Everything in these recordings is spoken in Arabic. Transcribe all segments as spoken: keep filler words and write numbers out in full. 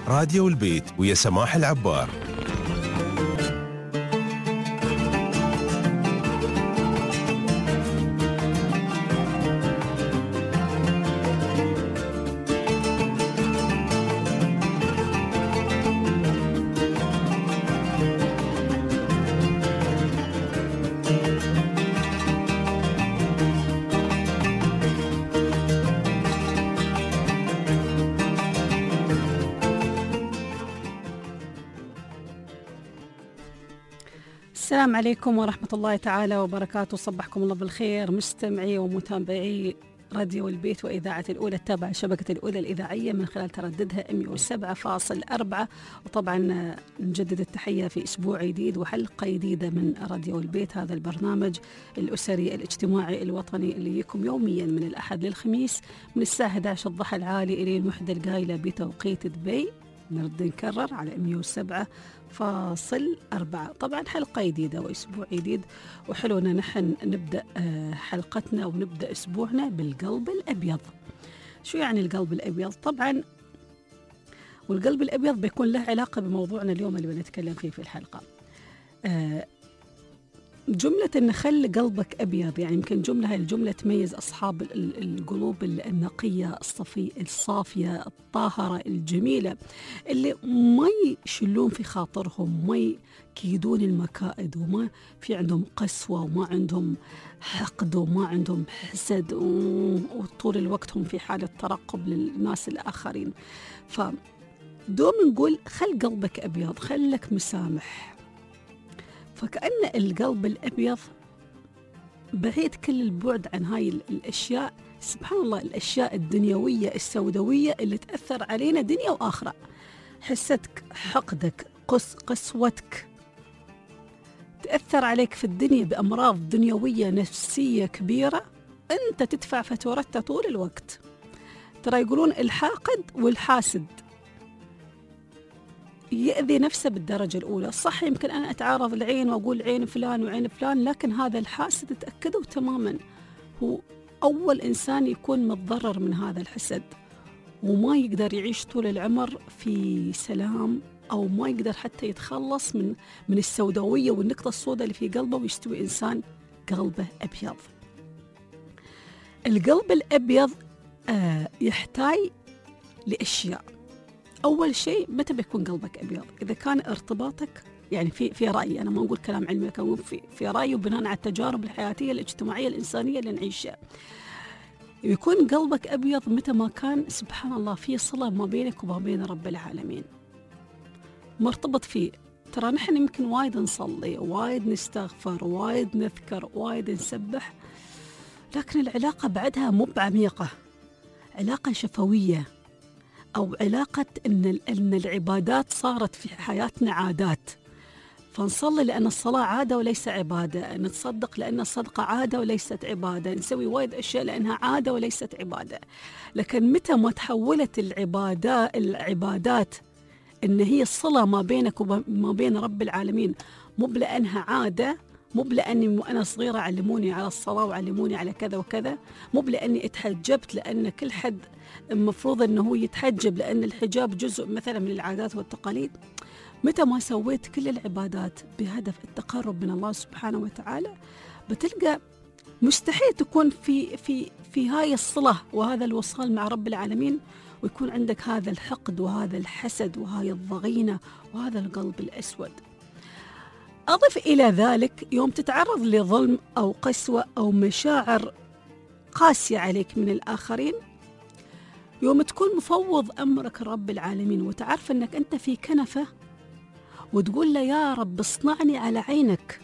راديو البيت ويا سماح العبار. السلام عليكم ورحمة الله تعالى وبركاته. صبحكم الله بالخير مستمعي ومتابعي راديو البيت وإذاعة الأولى التابعة شبكة الأولى الإذاعية من خلال ترددها مئة وسبعة فاصلة أربعة. وطبعا نجدد التحية في أسبوع جديد وحلقة جديدة من راديو البيت، هذا البرنامج الأسري الاجتماعي الوطني اللي يجيكم يوميا من الأحد للخميس من الساعة أحد عشر الضحى العالي إلى المحدة القايلة بتوقيت دبي. نرد نكرر على مئة وسبعة فاصل أربعة. طبعا حلقة جديدة وأسبوع جديد، وحلونا نحن نبدأ حلقتنا ونبدأ أسبوعنا بالقلب الأبيض. شو يعني القلب الأبيض؟ طبعا والقلب الأبيض بيكون له علاقة بموضوعنا اليوم اللي بنتكلم فيه في الحلقة. جملة أن خلي قلبك أبيض، يعني يمكن جملة هاي الجملة تميز أصحاب القلوب النقية الصفي الصافية الطاهرة الجميلة اللي ما يشلون في خاطرهم، ما يكيدون المكائد، وما في عندهم قسوة، وما عندهم حقد، وما عندهم حسد، وطول الوقت هم في حالة ترقب للناس الآخرين. فدوم نقول خل قلبك أبيض، خلك مسامح. فكأن القلب الأبيض بعيد كل البعد عن هاي الأشياء، سبحان الله، الأشياء الدنيوية السوداوية اللي تأثر علينا دنيا وآخرة. حستك، حقدك، قس قسوتك تأثر عليك في الدنيا بأمراض دنيوية نفسية كبيرة، أنت تدفع فاتورتها طول الوقت. ترى يقولون الحاقد والحاسد يأذي نفسه بالدرجة الأولى. صح يمكن أنا أتعارض العين وأقول عين فلان وعين فلان، لكن هذا الحاسد تأكدوا تماما هو أول إنسان يكون متضرر من هذا الحسد، وما يقدر يعيش طول العمر في سلام، أو ما يقدر حتى يتخلص من من السوداوية والنقطة السوداء اللي في قلبه، ويستوي إنسان قلبه أبيض. القلب الأبيض آه يحتاج لأشياء. أول شيء، متى بيكون قلبك أبيض؟ إذا كان ارتباطك، يعني في في رأيي، أنا ما أقول كلام علمي، لكن في في رأيي وبناء على التجارب الحياتية الاجتماعية الإنسانية اللي نعيشها، يكون قلبك أبيض متى ما كان سبحان الله في صلة ما بينك وما بين رب العالمين، مرتبط فيه. ترى نحن يمكن وايد نصلي، وايد نستغفر، وايد نذكر، وايد نسبح، لكن العلاقة بعدها مو بعميقة، علاقة شفوية، أو علاقة إن إن العبادات صارت في حياتنا عادات. فنصلي لأن الصلاة عادة وليس عبادة، نتصدق لأن الصدقة عادة وليست عبادة، نسوي وايد أشياء لأنها عادة وليست عبادة. لكن متى ما تحولت العبادات العبادات إن هي الصلة ما بينك وما بين رب العالمين، مو لأنها عادة، مو لأني وأنا صغيرة علموني على الصلاة وعلموني على كذا وكذا، مو لأني اتحجبت لأن كل حد المفروض أنه هو يتحجب لأن الحجاب جزء مثلا من العادات والتقاليد. متى ما سويت كل العبادات بهدف التقرب من الله سبحانه وتعالى، بتلقى مستحيل تكون في في في هاي الصلة وهذا الوصال مع رب العالمين ويكون عندك هذا الحقد وهذا الحسد وهاي الضغينة وهذا القلب الأسود. أضف إلى ذلك يوم تتعرض لظلم أو قسوة أو مشاعر قاسية عليك من الآخرين، يوم تكون مفوض أمرك رب العالمين وتعرف أنك أنت في كنفة وتقول له يا رب اصنعني على عينك،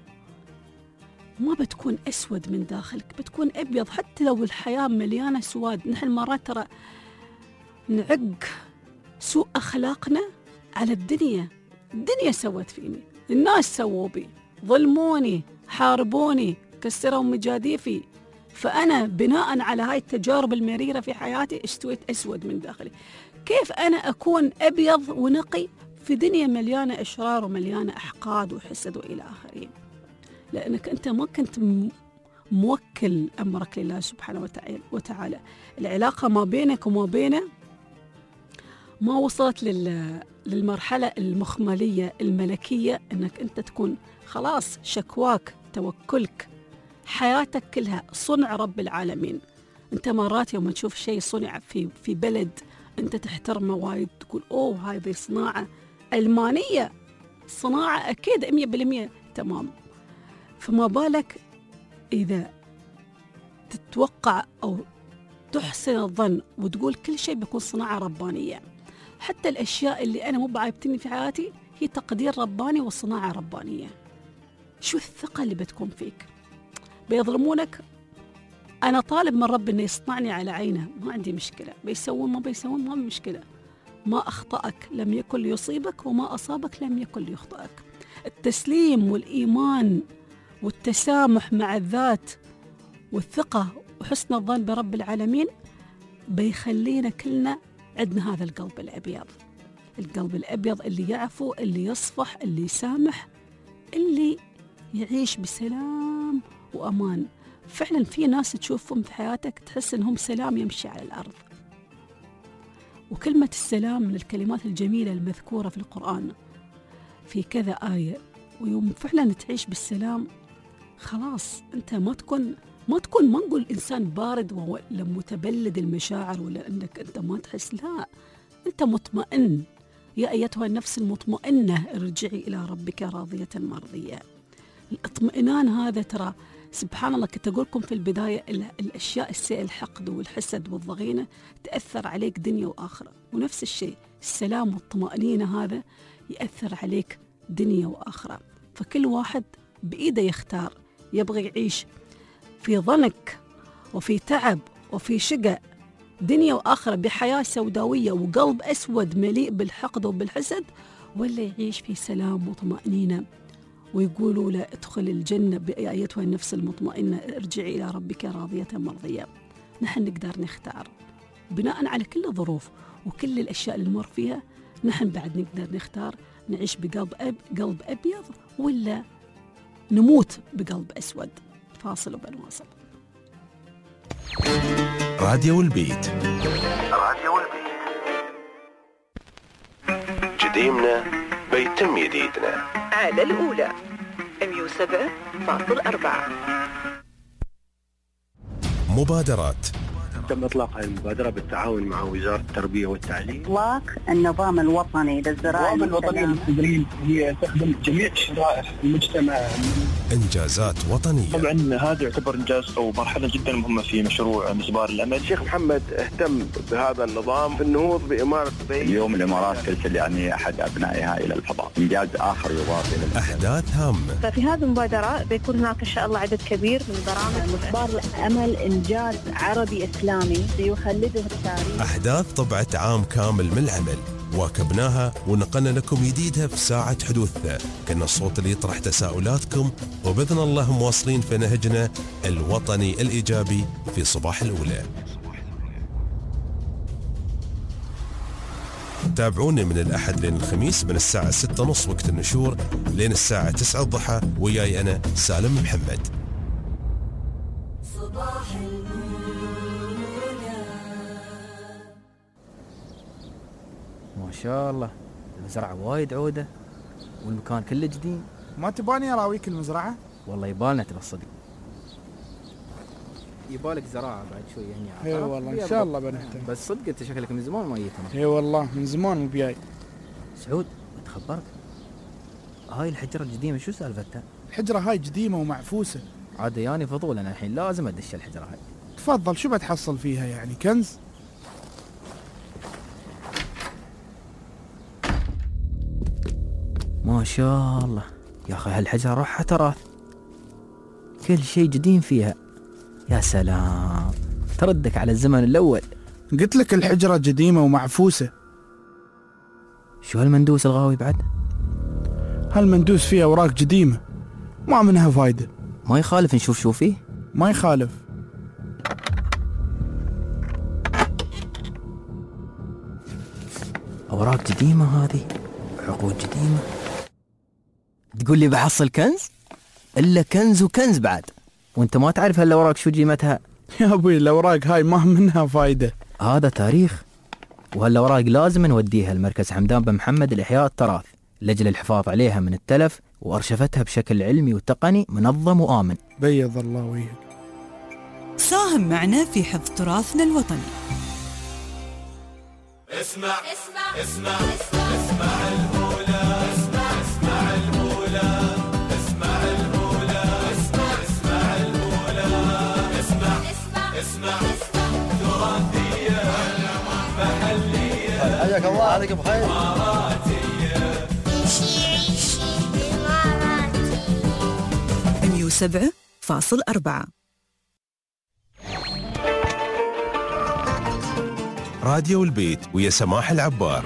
ما بتكون أسود من داخلك، بتكون أبيض. حتى لو الحياة مليانة سواد، نحن مرات ترى نعق سوء أخلاقنا على الدنيا. الدنيا سوت فيني، الناس سووا بي، ظلموني، حاربوني، كسروا مجاديفي، فأنا بناء على هاي التجارب المريرة في حياتي استويت أسود من داخلي. كيف أنا أكون أبيض ونقي في دنيا مليانة إشرار ومليانة أحقاد وحسد وإلى آخره؟ لأنك أنت ما كنت موكل أمرك لله سبحانه وتعالى. العلاقة ما بينك وما بينه ما وصلت لل للمرحلة المخملية الملكية أنك أنت تكون خلاص شكواك توكلك حياتك كلها صنع رب العالمين. أنت مرات يوم تشوف شيء صنع في في بلد أنت تحترمه وايد تقول أوه هذه صناعة ألمانية، صناعة أكيد مية بالمية تمام. فما بالك إذا تتوقع أو تحسن الظن وتقول كل شيء بيكون صناعة ربانية. حتى الأشياء اللي أنا مو بعيبتني في حياتي هي تقدير رباني وصناعة ربانية. شو الثقة اللي بتكون فيك؟ بيظلمونك، أنا طالب من رب إنه يصنعني على عينه، ما عندي مشكلة، بيسوون ما بيسوون ما مشكلة. ما أخطأك لم يكن ليصيبك وما أصابك لم يكن ليخطئك. التسليم والإيمان والتسامح مع الذات والثقة وحسن الظن برب العالمين بيخلينا كلنا عندنا هذا القلب الأبيض، القلب الأبيض اللي يعفو، اللي يصفح، اللي يسامح، اللي يعيش بسلام وأمان. فعلا في ناس تشوفهم في حياتك تحس إنهم سلام يمشي على الأرض. وكلمة السلام من الكلمات الجميلة المذكورة في القرآن في كذا آية. ويوم فعلا تعيش بالسلام خلاص أنت ما تكون ما تكون ما نقول إنسان بارد ولا متبلد المشاعر ولا أنك أنت ما تحس، لا، أنت مطمئن. يا أيتها النفس المطمئنة ارجعي إلى ربك راضية مرضية. الاطمئنان هذا ترى سبحان الله كنت أقول لكم في البداية الأشياء السيئة الحقد والحسد والضغينة تأثر عليك دنيا وآخرة، ونفس الشيء السلام والطمأنينة هذا يأثر عليك دنيا وآخرة. فكل واحد بإيده يختار يبغى يعيش في ضنك وفي تعب وفي شقة دنيا وآخرة بحياة سوداوية وقلب أسود مليء بالحقد وبالحسد، ولا يعيش في سلام وطمأنينة ويقولوا لا ادخل الجنة بأيتها النفس المطمئنة ارجعي إلى ربك راضية مرضية. نحن نقدر نختار بناء على كل الظروف وكل الأشياء اللي نمر فيها. نحن بعد نقدر نختار نعيش بقلب أب قلب أبيض ولا نموت بقلب أسود. فاصل وبنواصل. راديو البيت. راديو البيت. جديمنا بيتم جديدنا على الأولى مية وسبعة فاصلة أربعة. مبادرات. تم إطلاق هذه المبادرة بالتعاون مع وزارة التربية والتعليم. إطلاق النظام الوطني للزراعة. النظام الوطني للتدريب هي تخدم جميع شرائح المجتمع. إنجازات وطنية. طبعا هذا يعتبر إنجاز أو مرحلة جدا مهمة في مشروع مسبار الأمل. الشيخ محمد اهتم بهذا النظام في النهوض بإمارة دبي. اليوم الإمارات ترسل يعني أحد أبنائها إلى الفضاء، إنجاز آخر يضاف إلى أحداث هامة. ففي هذه المبادرة بيكون هناك إن شاء الله عدد كبير من برامج. مسبار الأمل إنجاز عربي إسلامي سيخلده التاريخ. أحداث طبعة عام كامل من العمل واكبناها ونقلنا لكم جديدها في ساعة حدوثها. كنا الصوت اللي يطرح تساؤلاتكم، وبإذن الله مواصلين في نهجنا الوطني الإيجابي في صباح الأولى. تابعوني من الأحد لين الخميس من الساعة ستة ونص وقت النشور لين الساعة تسعة الضحى، وياي أنا سالم محمد. صباح ما شاء الله المزرعة وايد عودة والمكان كله جديد. ما تباني أراويك المزرعة؟ والله يبالنا ترى الصدق، يبالك زراعة بعد شوي هني. اي والله إن شاء الله بنهتم. بس صدق أنت شكلك من زمان ما جيت. اي والله من زمان مو بياي. سعود بتخبرك، هاي الحجرة القديمة شو سالفتها؟ الحجرة هاي قديمة ومعفوسة. عاد يعني فضول أنا الحين لازم أدش الحجرة هاي. تفضل، شو بتحصل فيها يعني؟ كنز؟ ما شاء الله يا أخي هالحجرة روحها تراث، كل شيء قديم فيها. يا سلام، تردك على الزمن الأول. قلت لك الحجرة قديمة ومعفوسة. شو هالمندوس الغاوي بعد؟ هالمندوس فيه أوراق قديمة ما منها فايدة. ما يخالف نشوف شو فيه؟ ما يخالف. أوراق قديمة هذه، عقود قديمة. تقول لي بحصل كنز؟ إلا كنز وكنز بعد، وانت ما تعرف هالأوراق شو قيمتها. يا أبوي الأوراق هاي ما منها فايدة. هذا تاريخ، وهالأوراق لازم نوديها لمركز حمدان بن محمد لإحياء التراث لأجل الحفاظ عليها من التلف وأرشفتها بشكل علمي وتقني منظم وآمن. بيض الله وجهك. ساهم معنا في حفظ تراثنا الوطني. اسمع اسمع اسمع اسمع, اسمع المولى اسمع اسمع المولى اسمع المولى اسمع اسمع المولى اسمع اسمع اسمع تراثية محلية حياك الله عليك بخير إماراتية عيشي عيشي إماراتي مية وسبعة فاصل أربعة. راديو البيت ويا سماح العبار.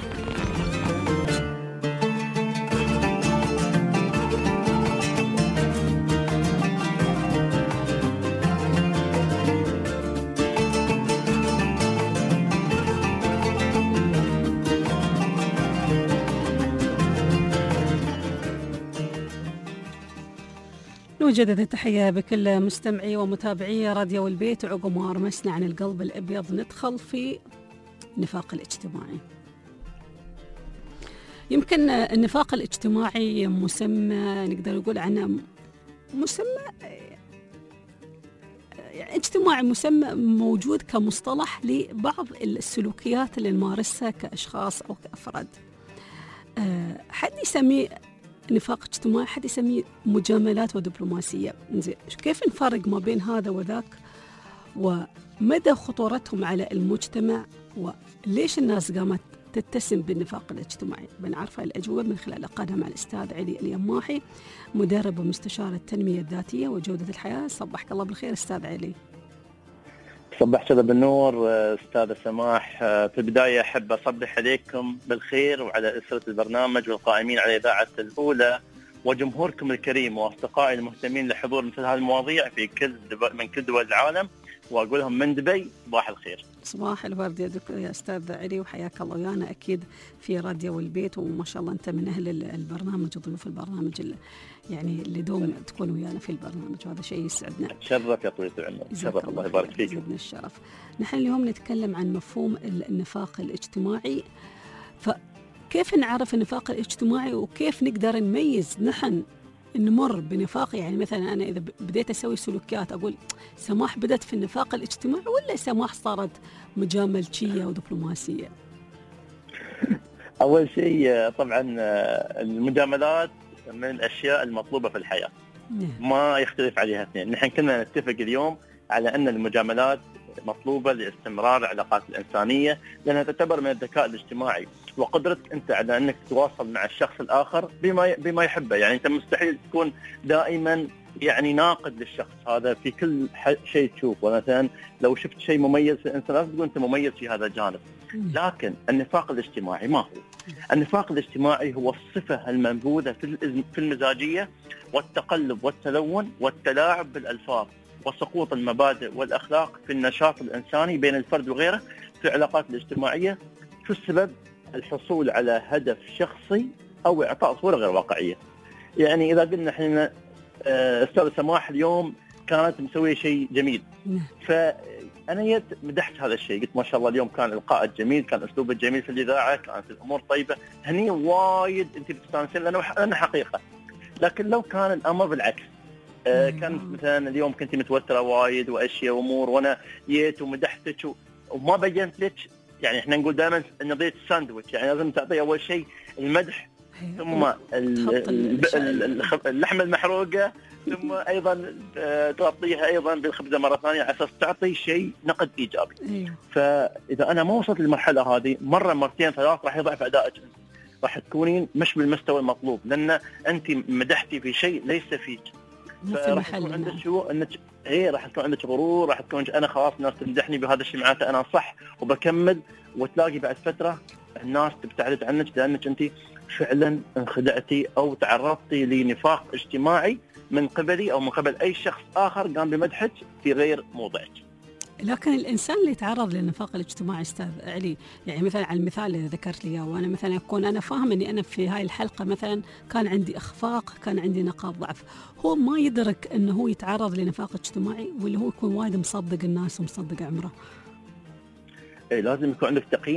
نجدد التحية بكل مستمعي ومتابعي راديو البيت. وعقب ما رمسنا عن القلب الأبيض ندخل في النفاق الاجتماعي. يمكن النفاق الاجتماعي مسمى نقدر نقول عنه مسمى يعني اجتماعي، مسمى موجود كمصطلح لبعض السلوكيات اللي نمارسها كأشخاص أو كأفراد. حد يسميه نفاق اجتماعي، حد يسميه مجاملات ودبلوماسية. زين، كيف نفرق ما بين هذا وذاك، ومدى خطورتهم على المجتمع، وليش الناس قامت تتسم بالنفاق الاجتماعي؟ بنعرف الأجوبة من خلال لقائنا مع الأستاذ علي اليماحي، مدرب ومستشار التنمية الذاتية وجودة الحياة. صبحك الله بالخير أستاذ علي. صبح كذا بالنور أستاذ سماح. في البداية أحب أصبح عليكم بالخير وعلى أسرة البرنامج والقائمين على إذاعة الأولى وجمهوركم الكريم وأصدقائي المهتمين لحضور مثل هذه المواضيع في كل من كل دول العالم، وأقولهم من دبي صباح الخير. صباح الورد يا دكتور يا أستاذ علي، وحياك الله ويانا أكيد في راديو البيت. وما شاء الله أنت من أهل البرنامج وضيوف البرنامج اللي يعني اللي دوم تكون ويانا في البرنامج، وهذا شيء يسعدنا. تشرف يا طويل العمر، تشرف، الله يبارك فيك. يزيدنا الشرف. نحن اليوم نتكلم عن مفهوم النفاق الاجتماعي. فكيف نعرف النفاق الاجتماعي وكيف نقدر نميز نحن نمر بنفاق؟ يعني مثلا أنا إذا بديت أسوي سلوكيات أقول سماح بدأت في النفاق الاجتماعي، ولا سماح صارت مجاملتية ودبلوماسية؟ أول شيء طبعا المجاملات من الأشياء المطلوبة في الحياة، ما يختلف عليها اثنين. نحن كنا نتفق اليوم على أن المجاملات مطلوبة لاستمرار العلاقات الإنسانية، لأنها تعتبر من الذكاء الاجتماعي وقدرتك أنت على أنك تتواصل مع الشخص الآخر بما بما يحبه. يعني أنت مستحيل تكون دائما يعني ناقد للشخص هذا في كل شيء تشوفه. مثلا لو شفت شيء مميز في الإنسان لازم تقول أنت مميز في هذا الجانب. لكن النفاق الاجتماعي ما هو؟ النفاق الاجتماعي هو الصفة المنبوذة في المزاجية والتقلب والتلون والتلاعب بالألفاظ وسقوط المبادئ والأخلاق في النشاط الإنساني بين الفرد وغيره في العلاقات الاجتماعية. شو السبب؟ الحصول على هدف شخصي أو إعطاء صورة غير واقعية. يعني إذا قلنا إحنا أستاذ سماح اليوم كانت مسوية شيء جميل، فأنا مدحت هذا الشيء، قلت ما شاء الله اليوم كان إلقاء جميل، كان أسلوبه جميل في الإذاعة، كانت الأمور طيبة، هني وايد أنت بتستانسين لأنه حقيقة. لكن لو كان الأمر بالعكس، آه كانت مثلا اليوم كنت متوترة وايد وأشياء وأمور، وأنا جيت ومدحتك وما بينت لك، يعني إحنا نقول دائما نظرية الساندويتش، يعني لازم تعطي أول شيء المدح ثم اللحمة المحروقة ثم أيضا تغطيها أيضا بالخبزة مرة ثانية على أساس تعطي شيء نقد إيجابي. فإذا أنا ما وصلت للمرحلة هذه مرة مرتين ثلاث راح يضعف أدائك، راح تكونين مش بالمستوى المطلوب، لأن أنت مدحتي في شيء ليس فيك. فراح تكون عندك شو انك ايه راح تكون عندك غرور، راح تكون انا خلاص الناس تمدحني بهذا الشيء معناته انا صح وبكمل، وتلاقي بعد فتره الناس تبتعد عنك لانك انت فعلا انخدعتي او تعرضتي لنفاق اجتماعي من قبلي او من قبل اي شخص اخر قام بمدحك في غير موضعك. لكن الإنسان اللي يتعرض للنفاق الاجتماعي أستاذ علي، يعني مثلا على المثال اللي ذكرت لي وأنا مثلا أكون أنا فاهم أني أنا في هاي الحلقة مثلا كان عندي إخفاق، كان عندي نقاط ضعف، هو ما يدرك أنه هو يتعرض لنفاق اجتماعي، ولا هو يكون وايد مصدق الناس ومصدق عمره؟ إيه لازم يكون عندك تقييم.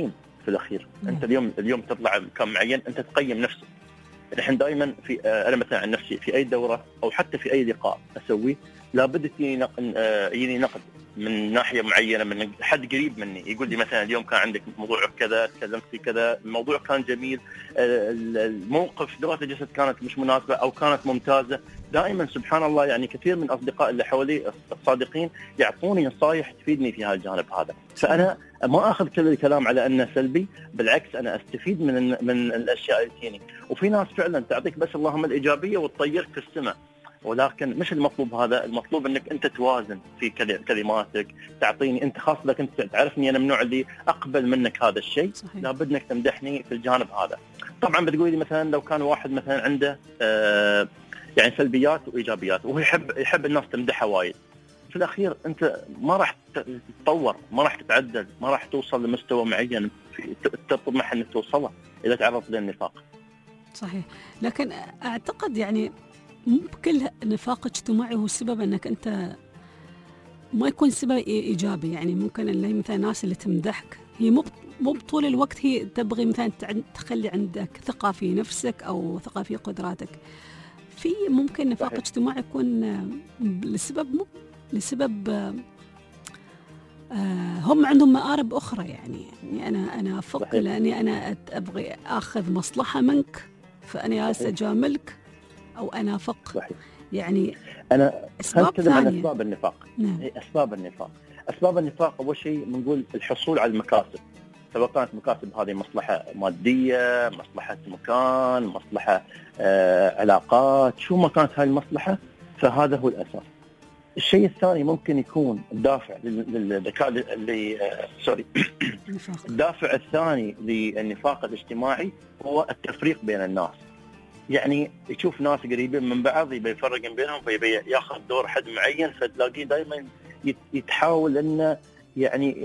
في الاخير. انت اليوم اليوم تطلع مكان معين انت تقيم نفسك. نحن دائما في انا مثلا عن نفسي في اي دوره او حتى في اي لقاء اسويه لابد يجيني نقد من ناحيه معينه من حد قريب مني، يقول لي مثلا اليوم كان عندك موضوع كذا، تكلمت في كذا، الموضوع كان جميل، الموقف لغه الجسد كانت مش مناسبه او كانت ممتازه. دائما سبحان الله يعني كثير من اصدقاء اللي حوالي الصادقين يعطوني نصائح تفيدني في هذا الجانب هذا. فانا ما اخذ كل الكلام على انه سلبي، بالعكس انا استفيد من من الاشياء اللي تجيني. وفي ناس فعلا تعطيك بس اللهم الايجابيه وتطيرك في السماء، ولكن مش المطلوب هذا. المطلوب انك انت توازن في كلماتك، تعطيني انت خاص لك انت تعرفني انا من النوع اللي اقبل منك هذا الشيء، لابد انك تمدحني في الجانب هذا. طبعا بتقولي لي مثلا لو كان واحد مثلا عنده آه يعني سلبيات وايجابيات وهو يحب يحب الناس تمدحه وايد، في الاخير انت ما راح تتطور، ما راح تتعدل، ما راح توصل لمستوى معين تطمح انك توصله اذا تعرضت للنفاق. صحيح، لكن اعتقد يعني مو بكل نفاق اجتماعي هو السبب انك انت ما يكون سبب ايجابي. يعني ممكن اللي مثلا الناس اللي تمدحك هي مو مو طول الوقت هي تبغي مثلا تخلي عندك ثقه في نفسك او ثقه في قدراتك. في ممكن نفاق صحيح. اجتماعي يكون لسبب مو لسبب آه هم عندهم مآرب اخرى. يعني, يعني انا انا افق لاني انا ابغي اخذ مصلحه منك فانا جالس اجاملك او انا افق صحيح. يعني انا اسباب ثانيه عن اسباب النفاق. نعم. اسباب النفاق اسباب النفاق اول شيء بنقول الحصول على المكاسب، سواء كانت مكاسب هذه مصلحه ماديه، مصلحه مكان، مصلحه آه، علاقات، شو ما كانت هاي المصلحه فهذا هو الاساس. الشيء الثاني ممكن يكون الدافع للذكاء اللي آه، سوري الدافع الثاني للنفاق الاجتماعي هو التفريق بين الناس. يعني يشوف ناس قريبين من بعض يبي يفرق بينهم فيبي ياخذ دور حد معين، فتلاقيه دائما يتحاول انه يعني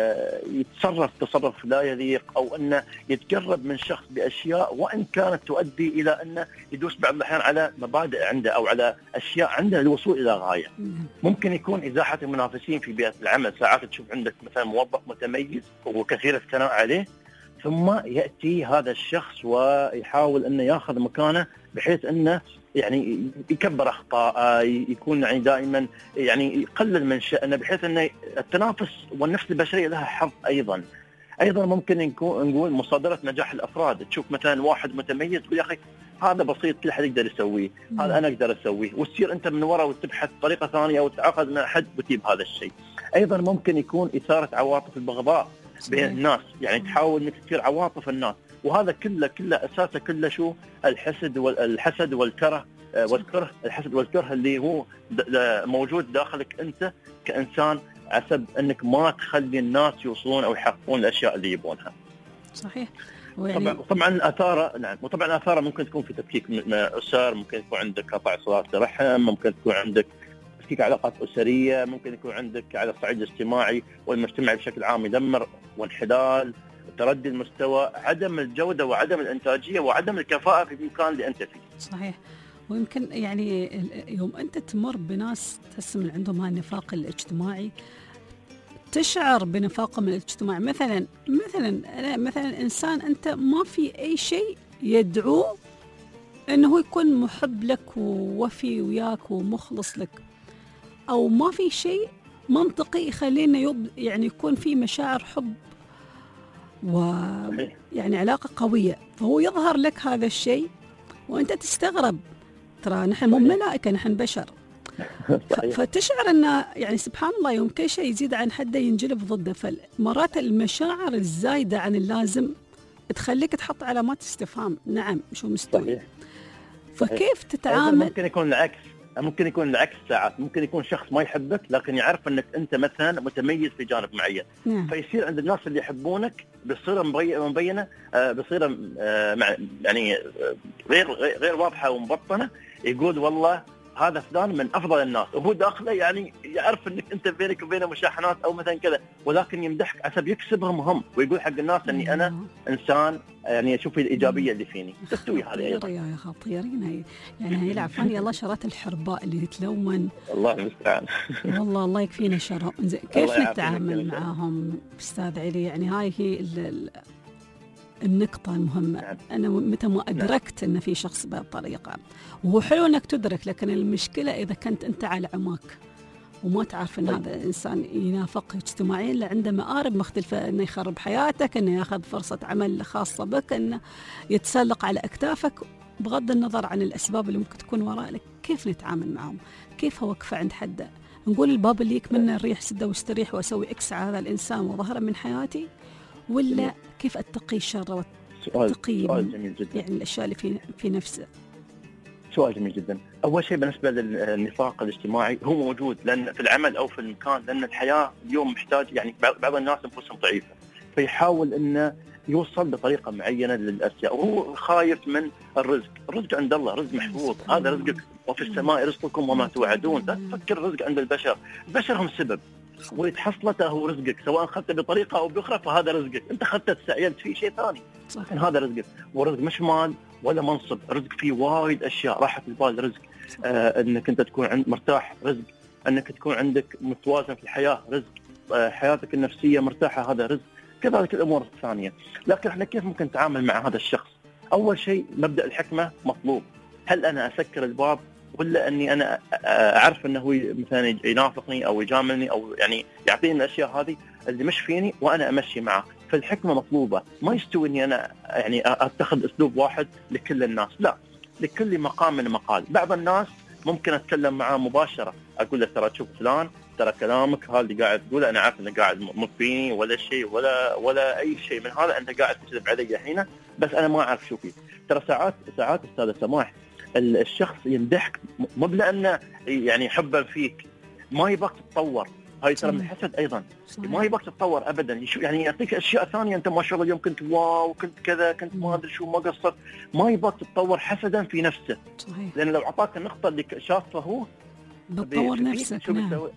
يتصرف تصرف لا يليق او انه يتقرب من شخص باشياء وان كانت تؤدي الى انه يدوس بعض الاحيان على مبادئ عنده او على اشياء عنده للوصول الى غايه. ممكن يكون ازاحه المنافسين في بيئه العمل، ساعات تشوف عندك مثلا موظف متميز وكثير الثناء عليه ثم ياتي هذا الشخص ويحاول انه ياخذ مكانه بحيث انه يعني يكبر اخطاءه، يكون يعني دائما يعني يقلل من شأنه بحيث انه التنافس والنفس البشريه لها حظ ايضا. ايضا ممكن نكون نقول مصادره نجاح الافراد، تشوف مثلا واحد متميز تقول يا اخي هذا بسيط كل حد يقدر يسويه، هذا انا اقدر اسويه، وتصير انت من وراء وتبحث طريقه ثانيه وتتعاقد مع حد وتجيب هذا الشيء. ايضا ممكن يكون اثاره عواطف البغضاء بين الناس، يعني تحاول انك تثير عواطف الناس، وهذا كله كله اساسه كله شو؟ الحسد والحسد والكره والكره الحسد والكره اللي هو موجود داخلك انت كانسان عسب انك ما تخلي الناس يوصلون او يحققون الاشياء اللي يبونها. صحيح. طبعا طبعا اثاره نعم، وطبعا اثاره ممكن تكون في تفكيك اسر، ممكن يكون عندك قطع صلات رحم، ممكن تكون عندك تفكيك علاقات اسريه، ممكن يكون عندك على الصعيد الاجتماعي والمجتمعي بشكل عام يدمر وانحلال، تردي المستوى، عدم الجوده وعدم الانتاجيه وعدم الكفاءه في المكان اللي انت فيه. صحيح. ويمكن يعني يوم انت تمر بناس تحس من عندهم هاي النفاق الاجتماعي، تشعر بنفاقهم الاجتماعي. مثلا مثلا أنا مثلا انسان انت ما في اي شيء يدعوه انه يكون محب لك ووفي وياك ومخلص لك، او ما في شيء منطقي يخلينا يب يعني يكون في مشاعر حب ويعني علاقه قويه، فهو يظهر لك هذا الشيء وانت تستغرب. ترى نحن مو ملائكه، نحن بشر. فتشعر ان يعني سبحان الله يوم كل شيء يزيد عن حده ينجلب ضده. فمرات المشاعر الزايده عن اللازم تخليك تحط علامات استفهام. نعم شو مستوي؟ فكيف تتعامل؟ ممكن يكون العكس، ممكن يكون العكس ساعات، ممكن يكون شخص ما يحبك لكن يعرف انك انت مثلا متميز في جانب معين. نعم. فيصير عند الناس اللي يحبونك بصيره مبينه بصيره يعني غير غير واضحه ومبطنه، يقول والله هذا فلان من افضل الناس، وهو داخله يعني يعرف انك انت بينك وبينه مشاحنات او مثلا كذا، ولكن يمدحك عشان يكسبهم هم ويقول حق الناس اني انا انسان يعني اشوف الايجابيه اللي فيني. تستوي هذه ايضا يا خطيرين هي يعني هي العفان يلا شرات الحرباء اللي تتلون. الله المستعان. والله الله يكفينا شرهم. كيف نتعامل معاهم استاذ علي؟ يعني هاي هي النقطة المهمة. نعم. أنا متى ما أدركت نعم. أن في شخص بهالطريقة، وهو حلو أنك تدرك، لكن المشكلة إذا كنت أنت على عماك وما تعرف أن هذا الإنسان ينافق اجتماعيا، لعنده مآرب مختلفة، أنه يخرب حياتك، أنه يأخذ فرصة عمل خاصة بك، أنه يتسلق على أكتافك، بغض النظر عن الأسباب اللي ممكن تكون وراء لك. كيف نتعامل معهم؟ كيف أوقفه عند حده؟ نقول الباب اللي يكملنا الريح سده واستريح وأسوي إكس على هذا الإنسان وظهره من حياتي، ولا كيف أتقي الشر وأتقي يعني الأشياء اللي في في نفسه؟ سؤال جميل جدا. أول شيء بالنسبة للنفاق الاجتماعي هو موجود لأن في العمل أو في المكان، لأن الحياة اليوم محتاج يعني بعض الناس نفوسهم ضعيفة، فيحاول إنه يوصل بطريقة معينة للأشياء وهو خايف من الرزق. الرزق عند الله، رزق محفوظ، هذا رزقك، وفي السماء رزقكم وما توعدون. لا تفكر الرزق عند البشر، البشر هم سبب، ويتحصلته هو رزقك، سواء أخذته بطريقة أو بأخرى فهذا رزقك. أنت أخذته تسعيلت فيه شيء ثاني، لكن هذا رزقك. ورزق مش مال ولا منصب، رزق فيه وايد أشياء، راحة البال رزق، آه أنك أنت تكون عند مرتاح رزق، أنك تكون عندك متوازن في الحياة رزق، آه حياتك النفسية مرتاحة هذا رزق، كذلك الأمور الثانية. لكن احنا كيف ممكن نتعامل مع هذا الشخص؟ أول شيء مبدأ الحكمة مطلوب. هل أنا أسكر الباب ولا أني أنا أعرف أنه مثلا ينافقني أو يجاملني أو يعني يعطيني الأشياء هذه اللي مش فيني وأنا أمشي معه؟ فالحكمة مطلوبة. ما يستوي أني أنا يعني أتخذ أسلوب واحد لكل الناس، لا، لكل مقام من مقال. بعض الناس ممكن أتكلم معه مباشرة، أقول له ترى شوف فلان، ترى كلامك هذا اللي قاعد تقوله أنا عارف أنه قاعد مو فيني ولا شيء ولا ولا أي شيء من هذا، أنت قاعد تكذب علي هنا، بس أنا ما أعرف شو فيه. ترى ساعات ساعات أستاذ سماح الشخص يمدحك مو لأنه يعني حبا فيك، ما يبغاك تتطور. هاي ترى من الحسد أيضا، ما يبغاك تتطور أبدا، يعني يعطيك أشياء ثانية، أنت ما شاء الله اليوم كنت واو، كنت كذا، كنت ما أدري شو، ما قصرت. ما يبغاك تتطور حسدا في نفسه، صحيح. لأن لو أعطاك النقطة اللي شافها هو بتطور نفسك. شو بيسوي؟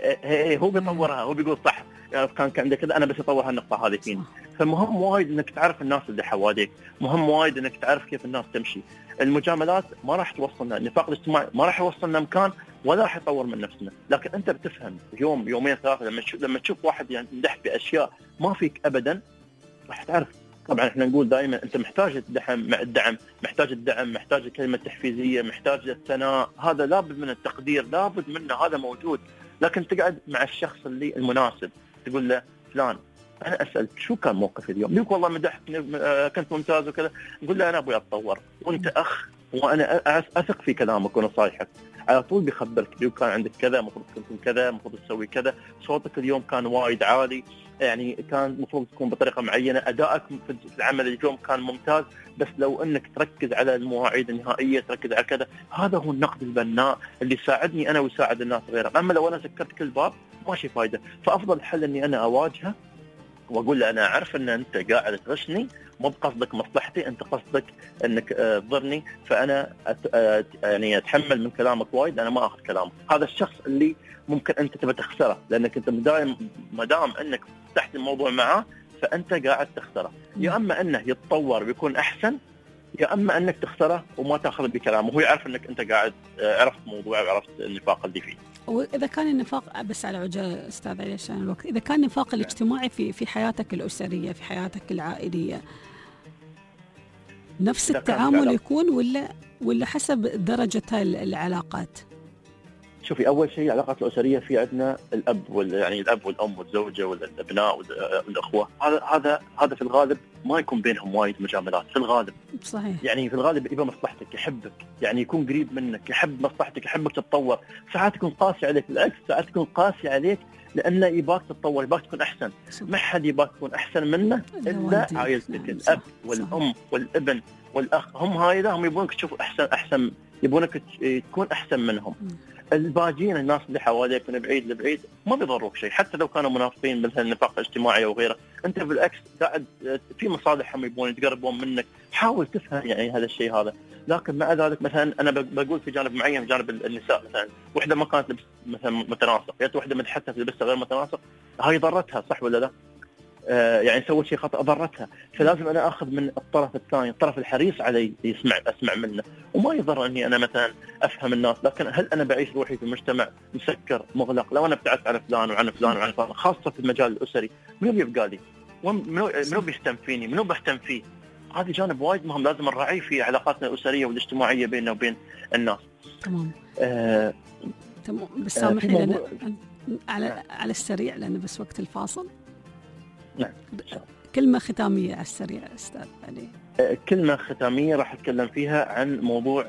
هي هو بيطورها، هو بيقول صح يعني كان عندك كذا، أنا بس أطور هالنقطة هذه فيني. فمهم وايد إنك تعرف الناس اللي حواليك، مهم وايد إنك تعرف كيف الناس تمشي. المجاملات ما راح توصلنا، النفاق الاجتماعي ما راح يوصلنا مكان ولا راح يطور من نفسنا. لكن أنت بتفهم يوم يومين ثلاثة لما تشوف لما تشوف واحد يعني يمدح بأشياء ما فيك أبدا، راح تعرف. طبعا احنا نقول دائما انت محتاج الدعم، مع الدعم محتاج الدعم، محتاج الكلمه التحفيزيه، محتاج الثناء، هذا لابد من التقدير، لابد منه، هذا موجود. لكن تقعد مع الشخص اللي المناسب تقول له فلان انا اسالك شو كان موقفي اليوم؟ يقول والله مدحتني كنت ممتاز وكذا، نقول له انا ابغى اتطور وانت اخ وانا اثق في كلامك ونصايحك. على طول بيخبرك اليوم كان عندك كذا، المفروض كنت كذا، المفروض تسوي كذا، صوتك اليوم كان وايد عالي، يعني كان المفروض تكون بطريقه معينه، ادائك في العمل اليوم كان ممتاز، بس لو انك تركز على المواعيد النهائيه، تركز على كذا. هذا هو النقد البناء اللي يساعدني انا ويساعد الناس غيرهم. اما لو انا سكرت كل باب ماشي فايده. فافضل حل اني انا اواجهه واقول له انا اعرف ان انت قاعد تغشني، مو بقصدك مصلحتي، انت قصدك انك تضرني، فانا أت... يعني اتحمل من كلامك وايد، انا ما اخذ كلامك. هذا الشخص اللي ممكن انت تبى تخسره، لانك انت دائما ما دام انك فتحت الموضوع معاه فانت قاعد تخسره. يا اما انه يتطور ويكون احسن، يا اما انك تخسره وما تاخذ بكلامه، وهو يعرف انك انت قاعد عرفت موضوع وعرفت النفاق اللي فيه. وإذا كان النفاق، بس على عجالة أستاذ علي عشان الوقت، إذا كان النفاق الاجتماعي في في حياتك الأسرية، في حياتك العائلية، نفس التعامل يكون ولا ولا حسب درجة العلاقات؟ شوفي، أول شيء العلاقات الأسرية في عندنا الأب وال يعني الأب والأم والزوجة والأبناء والأخوة، هذا هذا هذا في الغالب ما يكون بينهم وايد مجاملات في الغالب. صحيح. يعني في الغالب يبغى مصلحتك، يحبك، يعني يكون قريب منك، يحب مصلحتك، يحبك تتطور. ساعات يكون قاسي عليك، بالعكس ساعات يكون قاسي عليك لأنه يباك تتطور، يباك تكون أحسن. ما حد يباك تكون أحسن منه إلا عائلتك، الأب والأم والابن والأخ، هم هايدا هم يبونك تشوف أحسن أحسن يبونك تكون أحسن منهم. الباجين الناس اللي حواليك من بعيد لبعيد ما بيضروك شيء، حتى لو كانوا منافقين مثل النفاق الاجتماعي او غيره، انت بالعكس قاعد في مصالحهم يبون يتقربون منك، حاول تفهم يعني هذا الشيء هذا. لكن مع ذلك مثلا انا بقول في جانب معين، جانب النساء مثلا، وحده ما كانت لبس مثلا متناسق، يا وحده مدحتها في لبسها غير متناسق، هاي ضرتها صح ولا لا؟ آه يعني سوت شيء خطأ ضرتها، فلازم أنا أخذ من الطرف الثاني، الطرف الحريص علي يسمع أسمع منه، وما يضر أني أنا مثلا أفهم الناس. لكن هل أنا بعيش روحي في مجتمع مسكر مغلق؟ لو أنا ابتعدت عن فلان وعن فلان وعن فلان، خاصة في المجال الأسري، مين يبقى لي؟ منو منو بيهتم فيني، منو بهتم فيه. هذا جانب وايد مهم لازم نراعيه في علاقاتنا الأسرية والاجتماعية بيننا وبين الناس. تمام. آه تمام. بس سامحني لنا على على السريع لأن بس وقت الفاصل. نعم. كلمة ختامية على السريع أستاذ علي. آه كلمة ختامية راح أتكلم فيها عن موضوع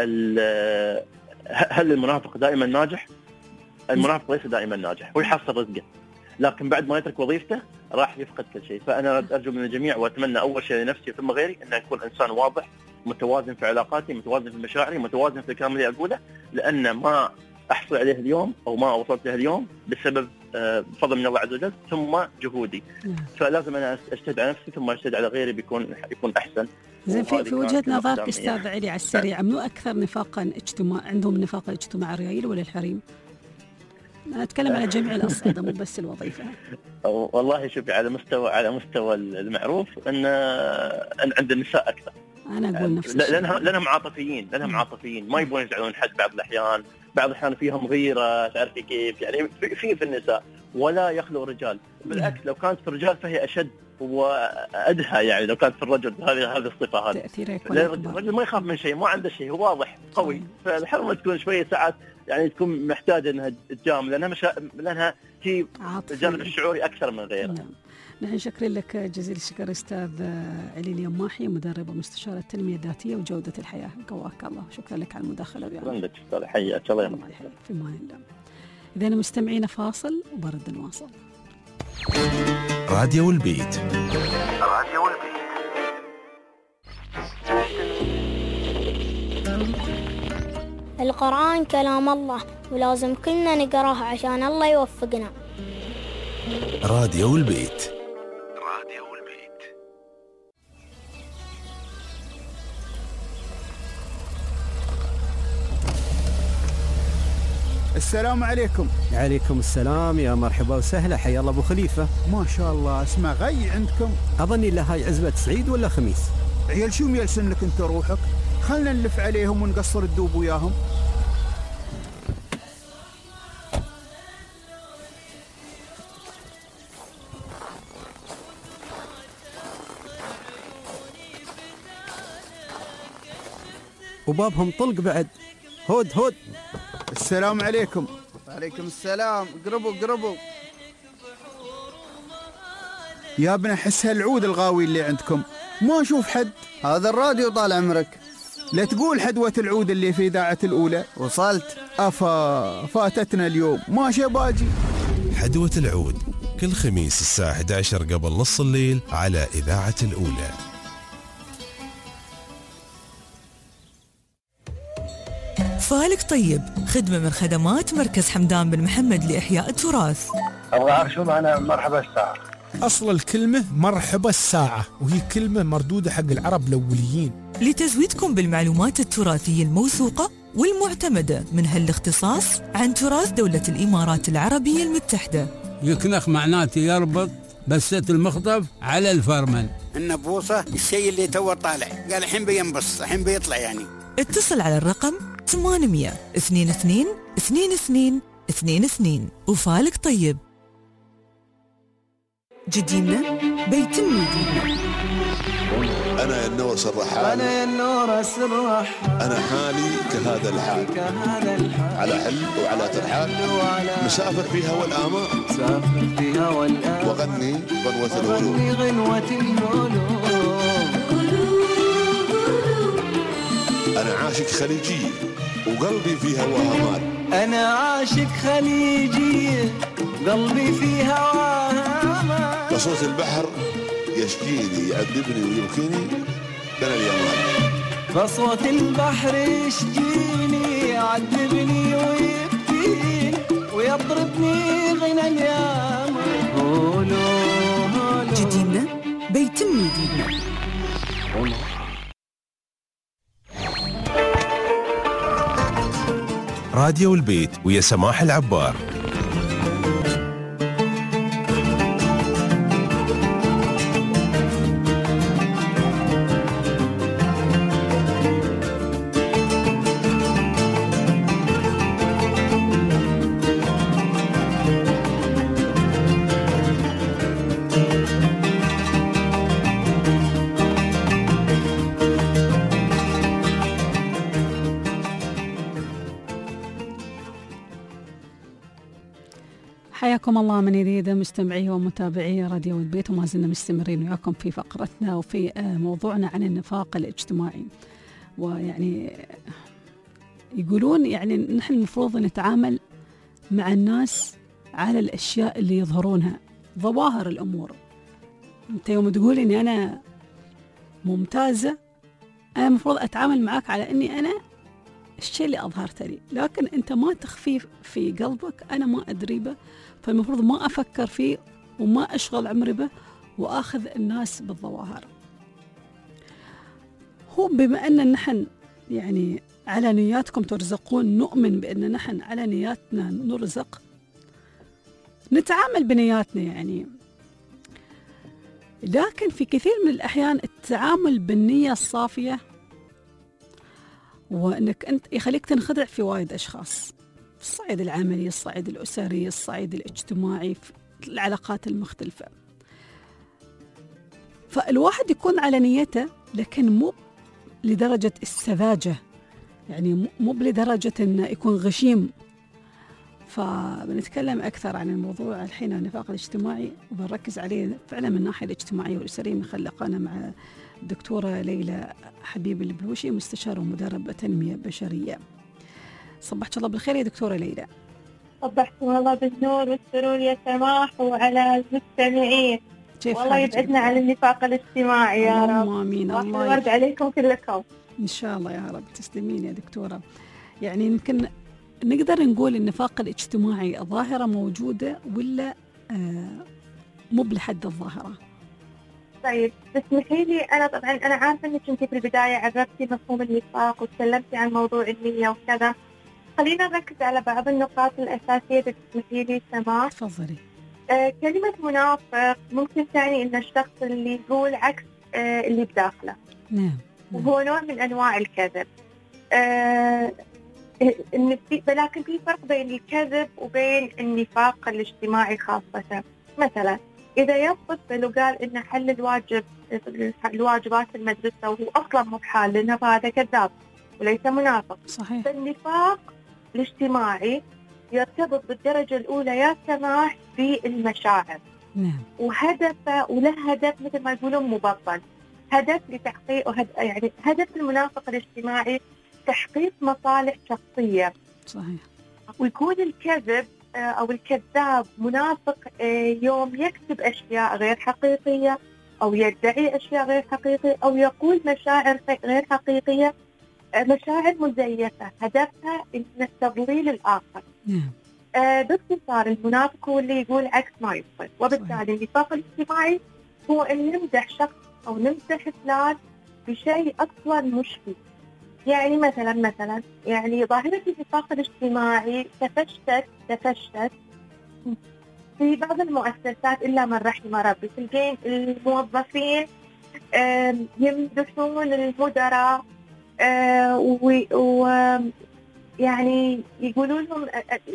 هل المرافق دائما ناجح؟ المرافق ليس دائما ناجح، هو يحصل رزقه، لكن بعد ما يترك وظيفته راح يفقد كل شيء. فأنا أرجو من الجميع وأتمنى أول شيء لنفسي ثم غيري أن أكون إنسان واضح، متوازن في علاقاتي، متوازن في مشاعري، متوازن في الكلام اللي أقوله، لأن ما أحصل عليه اليوم أو ما وصلت له اليوم بسبب فضل من الله عز وجل ثم جهودي. فلازم أنا أجتهد على نفسي ثم أجتهد على غيري بيكون يكون أحسن. زين في, في وجهة نظرك أستاذ علي على السريع، منو أكثر نفاقا اجتماع عندهم نفاق اجتماعي، الرجال ولا الحريم؟ أنا أتكلم على جميع الأصعدة مو بس الوظيفة. والله شوفي على مستوى على مستوى المعروف أن أن عند النساء أكثر. أنا أقول نفس الشيء. لأنهم لأنهم عاطفيين، لأنهم عاطفيين ما يبون يزعلون حد بعض الأحيان، بعض الأحيان فيهم غيرة تعرفي كيف يعني في في, في النساء ولا يخلو الرجال، بالعكس لو كانت في الرجال فهي أشد وأدهى يعني لو كانت في الرجل هذه هذه الصفة هذه. الرجل ما يخاف من شيء، ما عنده شيء، هو واضح قوي. فالحرمة تكون شوية ساعات يعني تكون محتاجة أنها تجامل لأنها مش لأنها هي الجانب الشعوري أكثر من غيره. نعم. نحن شكرا لك جزيل الشكر أستاذ علي اليماحي، مدرب ومستشار التنمية الذاتية وجودة الحياة. قواك الله. شكرا لك على المداخلة ويانا. شكرا لك أستاذ حياك الله يرحمك. في امان الله. إذا مستمعين فاصل وبرد نواصل. راديو البيت. راديو البيت. القرآن كلام الله ولازم كلنا نقراه عشان الله يوفقنا. راديو البيت. راديو البيت. السلام عليكم. عليكم السلام، يا مرحبا وسهلا، حيا الله ابو خليفه. ما شاء الله، اسمع غي عندكم. اظني لا هاي عزبه سعيد ولا خميس. عيال شو ميلسن لك انت روحك؟ خلنا نلف عليهم ونقصر الدوب وياهم. وبابهم طلق بعد. هود هود. السلام عليكم. وعليكم السلام. قربوا قربوا يا ابن احس هالعود الغاوي اللي عندكم ما اشوف حد. هذا الراديو طال عمرك. لا تقول حدوة العود اللي في إذاعة الأولى. وصلت. أفا فاتتنا اليوم ما شباجي. حدوة العود كل خميس الساعة أحد عشر قبل نص الليل على إذاعة الأولى. فالك طيب، خدمة من خدمات مركز حمدان بن محمد لإحياء التراث. أبغى أعرف شو معنى مرحبا الساعة. أصل الكلمة مرحبا الساعة، وهي كلمة مردودة حق العرب الأوليين. لتزويدكم بالمعلومات التراثية الموثوقة والمعتمدة من هالاختصاص عن تراث دولة الإمارات العربية المتحدة. يكنخ معناته يربط بسة المخطف على الفرمل. النبوصة الشيء اللي تو طالع، قال الحين بينبص الحين بيطلع يعني. اتصل على الرقم ثمانمية اثنين اثنين اثنين اثنين اثنين اثنين. وفالك طيب. جديدنا بيتم جديدنا. أنا يا النورس الرحال، أنا يا النورس الرحال، أنا حالي كهذا الحال، كهذا الحال، على حل وعلى ترحال، مسافر في هوى الآمال، مسافر في هوى الآمال، وغني غنوة الهلول، وغني غنوة الهلول. أنا عاشق خليجي وقلبي في هواها مال، أنا عاشق خليجي قلبي في هواها مال، بصوت البحر يشكيني يعذبني ويبكيني بنا اليمال، بصوت البحر يشجيني يعذبني ويبكيني ويضربني غنى اليمال. هولو هولو. جديدنا بيتم جديدنا. راديو البيت ويا سماح العبار. حياكم الله من جديد مستمعي ومتابعي راديو البيت، وما زلنا مستمرين وياكم في فقرتنا وفي موضوعنا عن النفاق الاجتماعي. ويعني يقولون يعني نحن المفروض نتعامل مع الناس على الأشياء اللي يظهرونها، ظواهر الأمور. أنت يوم تقول إني أنا ممتازة، أنا المفروض أتعامل معك على إني أنا الشيء اللي أظهرته لي، لكن أنت ما تخفيه في قلبك، أنا ما أدري به، فالمفروض ما أفكر فيه وما أشغل عمري به وأخذ الناس بالظواهر. هو بما أن نحن يعني على نياتكم ترزقون، نؤمن بأن نحن على نياتنا نرزق، نتعامل بنياتنا يعني. لكن في كثير من الأحيان التعامل بالنية الصافية وأنك أنت يخليك تنخدع في وايد أشخاص، الصعيد العملي، الصعيد الأسري، الصعيد الاجتماعي، في العلاقات المختلفة. فالواحد يكون على نيته، لكن مو لدرجة السذاجة، يعني مو لدرجة أنه يكون غشيم. فبنتكلم أكثر عن الموضوع الحين، النفاق الاجتماعي، وبنركز عليه فعلا من الناحية الاجتماعية والأسرية، مخلقانا مع الدكتورة ليلى حبيب البلوشي، مستشار ومدرب تنمية بشرية. صبحت الله بالخير يا دكتورة ليلى. صبحتم الله بالنور والسرور يا سماح وعلى المستمعين. والله يبعدنا عن النفاق الاجتماعي يا رب. آمين. الله يرد عليكم كلكم إن شاء الله يا رب. تسلمين يا دكتورة. يعني يمكن نقدر نقول النفاق الاجتماعي ظاهرة موجودة ولا آه مو بلحد الظاهرة؟ طيب تسمحي لي، أنا طبعا أنا عارفة أنك كنتي في البداية عرفتي مفهوم النفاق وتكلمتي عن موضوع النية وكذا. خلينا نركز على بعض النقاط الأساسية تسمحي لي سماح. تفضلي. آه كلمة منافق ممكن تعني أن الشخص اللي يقول عكس آه اللي بداخله. نعم. وهو نوع من أنواع الكذب. آه لكن في فرق بين الكذب وبين النفاق الاجتماعي خاصة. مثلا إذا ينطق لو قال إن حل الواجب الواجبات المدرسة وهو أصلا مو بحال لأنه هذا كذاب وليس منافق. صحيح. فالنفاق الاجتماعي يرتبط بالدرجة الأولى يا سماح بالمشاعر. نعم. وهدفه وله هدف مثل ما يقولون مبطل، هدف لتحقيق هد... يعني هدف المنافق الاجتماعي تحقيق مصالح شخصية. صحيح. ويكون الكذب أو الكذاب منافق يوم يكتب أشياء غير حقيقية أو يدعي أشياء غير حقيقية أو يقول مشاعر غير حقيقية، مشاعر مزيفة هدفها إن تضليل الآخر. نعم. باختصار المنافق هو اللي يقول عكس ما يقول. وبالتالي النفاق الاجتماعي هو أن نمدح شخص أو نمدح فلان بشيء أصلا مش فيه. يعني مثلا مثلا يعني ظاهرة النفاق الاجتماعي تفشت تفشت في بعض المؤسسات إلا من رحم ربي. تلقين الموظفين يمدحون المدراء ويعني يقولون لهم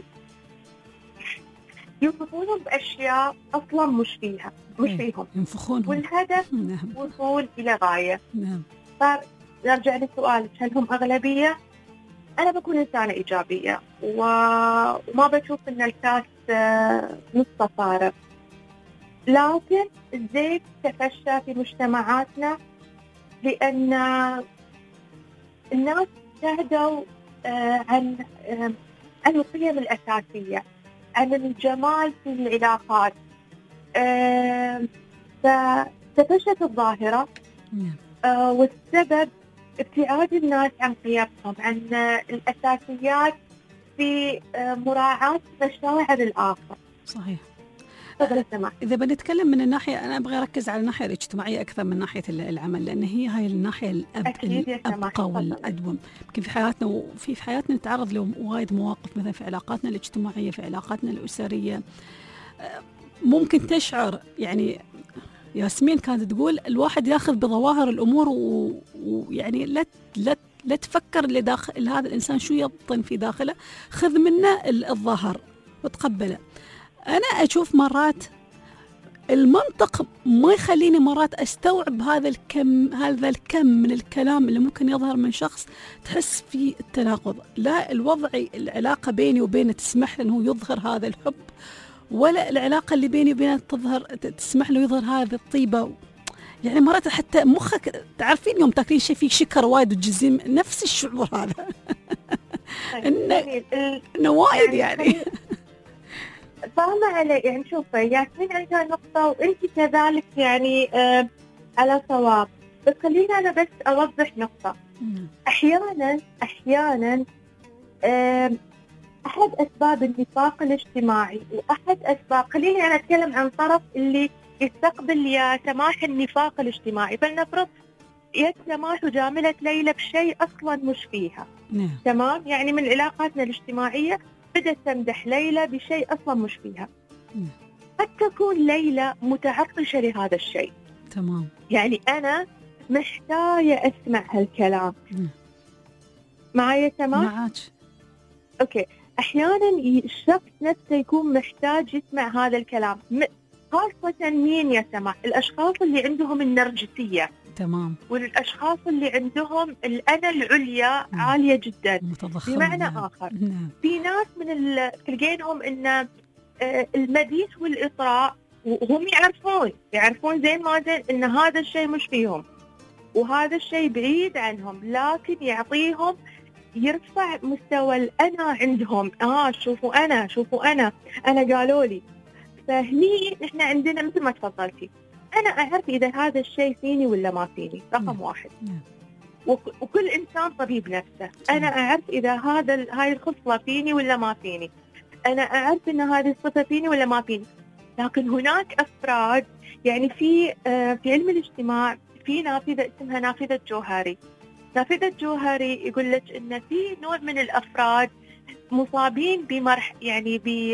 يوصفونهم بأشياء أصلا مش فيها مش فيهم ينفخونهم، والهدف نعم. وصول إلى غاية. نعم. نرجع لسؤالك هل هم أغلبية؟ أنا بكون إنسانة إيجابية وما بشوف إن الكاس نص فارغ، لكن الزيت تفشى في مجتمعاتنا لأن الناس ابتعدوا عن عن القيم الأساسية، عن الجمال في العلاقات، فتفشت الظاهرة. والسبب ابتعاد الناس عن قيمهم، عن الأساسيات في مراعاة مشاعر الآخر. صحيح. أه إذا بنتكلم من الناحية، أنا أبغى أركز على الناحية الاجتماعية أكثر من ناحية العمل، لأن هي هاي الناحية الأب الأبقى والأدوم. يمكن في حياتنا وفي في حياتنا نتعرض لوايد مواقف، مثلا في علاقاتنا الاجتماعية، في علاقاتنا الأسرية. ممكن تشعر يعني ياسمين كانت تقول الواحد ياخذ بظواهر الأمور ويعني لا لا لا تفكر لداخل هذا الإنسان شو يبطن في داخله، خذ منه الظاهر وتقبله. أنا أشوف مرات المنطق ما يخليني مرات أستوعب هذا الكم هذا الكم من الكلام اللي ممكن يظهر من شخص تحس فيه التناقض. لا الوضع العلاقة بيني وبينه تسمح له أنه يظهر هذا الحب ولا العلاقة اللي بيني وبينه تظهر تسمح له يظهر هذه الطيبة. يعني مرات حتى مخك تعرفين يوم تاكلين شيء فيه شكر وايد وجزيم، نفس الشعور هذا. إنه إنه وايد يعني. فاهمة علي؟ يعني شوفي ياسمين عندها نقطة وأنت كذلك يعني آه على صواب، بس خليني أنا بس أوضح نقطة. أحيانا أحيانا آه أحد أسباب النفاق الاجتماعي وأحد أسباب، خليني أنا أتكلم عن طرف اللي يستقبل يا سماح النفاق الاجتماعي. فلنفرض يا سماح وجاملت ليلى بشيء أصلا مش فيها. نعم. تمام، يعني من علاقاتنا الاجتماعية بدأت تمدح ليلى بشيء أصلا مش فيها. نعم. قد تكون ليلى متعطشة لهذا الشيء. تمام. يعني أنا محتاجة أسمع هالكلام. نعم. معايا سماح؟ معاك. أوكي، أحيانا الشخص نفسه يكون محتاج يسمع هذا الكلام، خاصة مين يا سماح؟ الأشخاص اللي عندهم النرجسية. تمام. والأشخاص اللي عندهم الأنا العليا مم. عالية جدا. متضخمة. بمعنى نعم. آخر نعم. في ناس من تلقينهم إن المديح والإطراء وهم يعرفون يعرفون زين ما زين إن هذا الشيء مش فيهم وهذا الشيء بعيد عنهم، لكن يعطيهم يرفع مستوى الأنا عندهم. آه شوفوا أنا شوفوا أنا أنا قالوا لي. فهني نحن عندنا مثل ما تفضلتي، أنا أعرف إذا هذا الشيء فيني ولا ما فيني، رقم نعم. واحد. نعم. وكل إنسان طبيب نفسه. أنا أعرف إذا هذا هاي الخصلة فيني ولا ما فيني، أنا أعرف إن هذه الصفة فيني ولا ما فيني. لكن هناك أفراد، يعني في آه في علم الاجتماع في نافذة اسمها نافذة جوهري. نافذة جوهري يقول لك إن في نوع من الأفراد مصابين بمرح يعني ب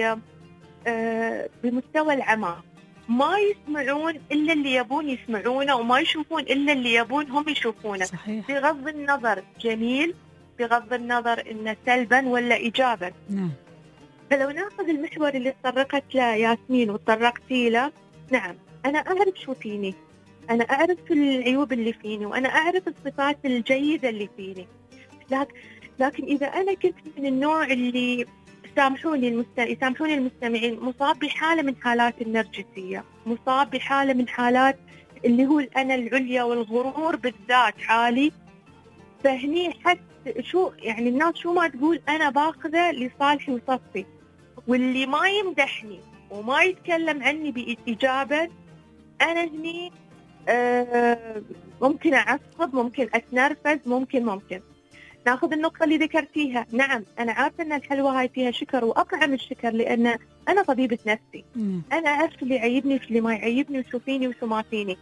آه بمستوى العمى، ما يسمعون إلا اللي يبون يسمعونه وما يشوفون إلا اللي يبون هم يشوفونه. صحيح. بغض النظر جميل، بغض النظر إنه سلبا ولا إيجابا. نعم. فلو ناخذ المحور اللي تطرقت له ياسمين وتطرقتي له، نعم أنا أعرف شو فيني، أنا أعرف العيوب اللي فيني، وأنا أعرف الصفات الجيدة اللي فيني. لكن لكن إذا أنا كنت من النوع اللي سامحوني المست... يسامحوني المستمعين مصاب بحالة من حالات النرجسية، مصاب بحالة من حالات اللي هو الأنا العليا والغرور بالذات عالي، فهني حتى شو يعني الناس شو ما تقول أنا باخذه لصالحي وصفي، واللي ما يمدحني وما يتكلم عني بإيجابا أنا هني آه ممكن أعصب، ممكن أتنرفز، ممكن ممكن ناخذ النقطة اللي ذكرتيها. نعم أنا عارفة أن الحلوة هاي فيها شكر وأطعم الشكر، لأن أنا طبيبة نفسي. مم. أنا أعرف اللي يعيبني وش اللي ما يعيبني وشو فيني وشو ما فيني.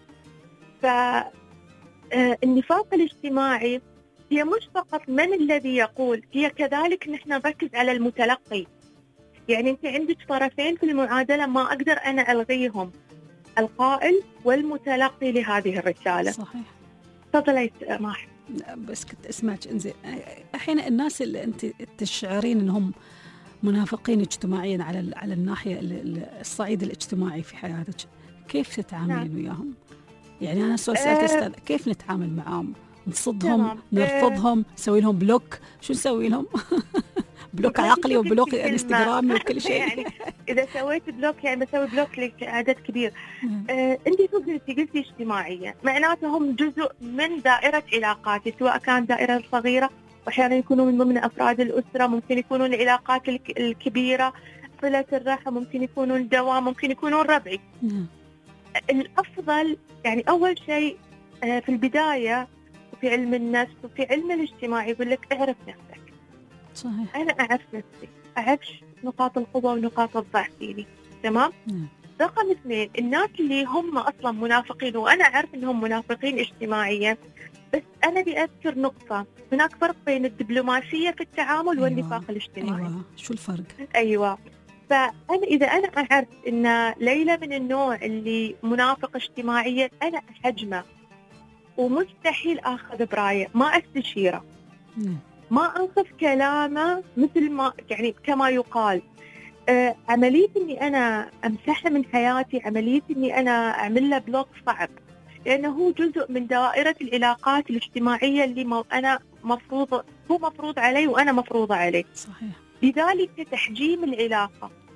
فالنفاق الاجتماعي هي مش فقط من الذي يقول، هي كذلك نحن نركز على المتلقي. يعني أنت عندك طرفين في المعادلة ما أقدر أنا ألغيهم، القائل والمتلقي لهذه الرسالة. صحيح. تفضلي سماح. بس كنت اسمعك انزين. احيانا الناس اللي انت تشعرين انهم منافقين اجتماعيا على على الناحيه الصعيد الاجتماعي في حياتك، كيف تتعاملين وياهم؟ يعني انا سؤال سالت استاذ كيف نتعامل معاهم؟ نصدهم، نرفضهم، نسوي لهم بلوك، شو نسوي لهم؟ بلوك عقلي وبلوك انستغرامي وكل شيء. يعني اذا سويت بلوك يعني بسوي بلوك لعدد كبير. آه، انت قلتي قلتي اجتماعيه، معناته هم جزء من دائره علاقاتي، سواء كان دائره صغيره واحيانا يكونوا من ضمن افراد الاسره، ممكن يكونوا العلاقات الكبيره، صله الرحم، ممكن يكونوا الدوام، ممكن يكونوا الربعي. الافضل يعني اول شيء آه في البدايه في علم النفس وفي علم الاجتماع يقول لك اعرف نفسك. صحيح. أنا أعرف نفسي، أعرف نقاط القوة ونقاط الضعف فيني، تمام؟ مم. رقم اثنين، الناس اللي هم أصلا منافقين وأنا أعرف أنهم منافقين اجتماعيا، بس أنا بأذكر نقطة، هناك فرق بين الدبلوماسية في التعامل أيوة. والنفاق الاجتماعي. أيوة. شو الفرق؟ أيوة. فأنا إذا أنا أعرف أن ليلى من النوع اللي منافق اجتماعيا، أنا أحجمه ومستحيل أخذ برأيه، ما أستشيره. مم. ما أنصف كلامه مثل ما يعني كما يقال. آه عملية إني أنا أمسحه من حياتي، عملية إني أنا أعمل له بلوك صعب، لأنه هو جزء من دائرة العلاقات الاجتماعية اللي مو أنا مفروض هو مفروض علي وأنا مفروضة عليه. صحيح. لذلك تحجيم العلاقة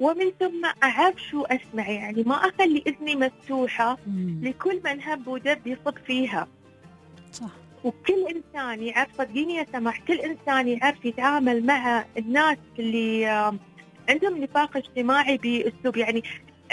ومن ثم أعرف شو أسمع، يعني ما أخلي إذني مفتوحة لكل من هب ودب يصب فيها. صح. وكل إنسان يعرف، صدقيني يا سماح، كل إنسان يعرف يتعامل مع الناس اللي عندهم نفاق اجتماعي بأسلوب يعني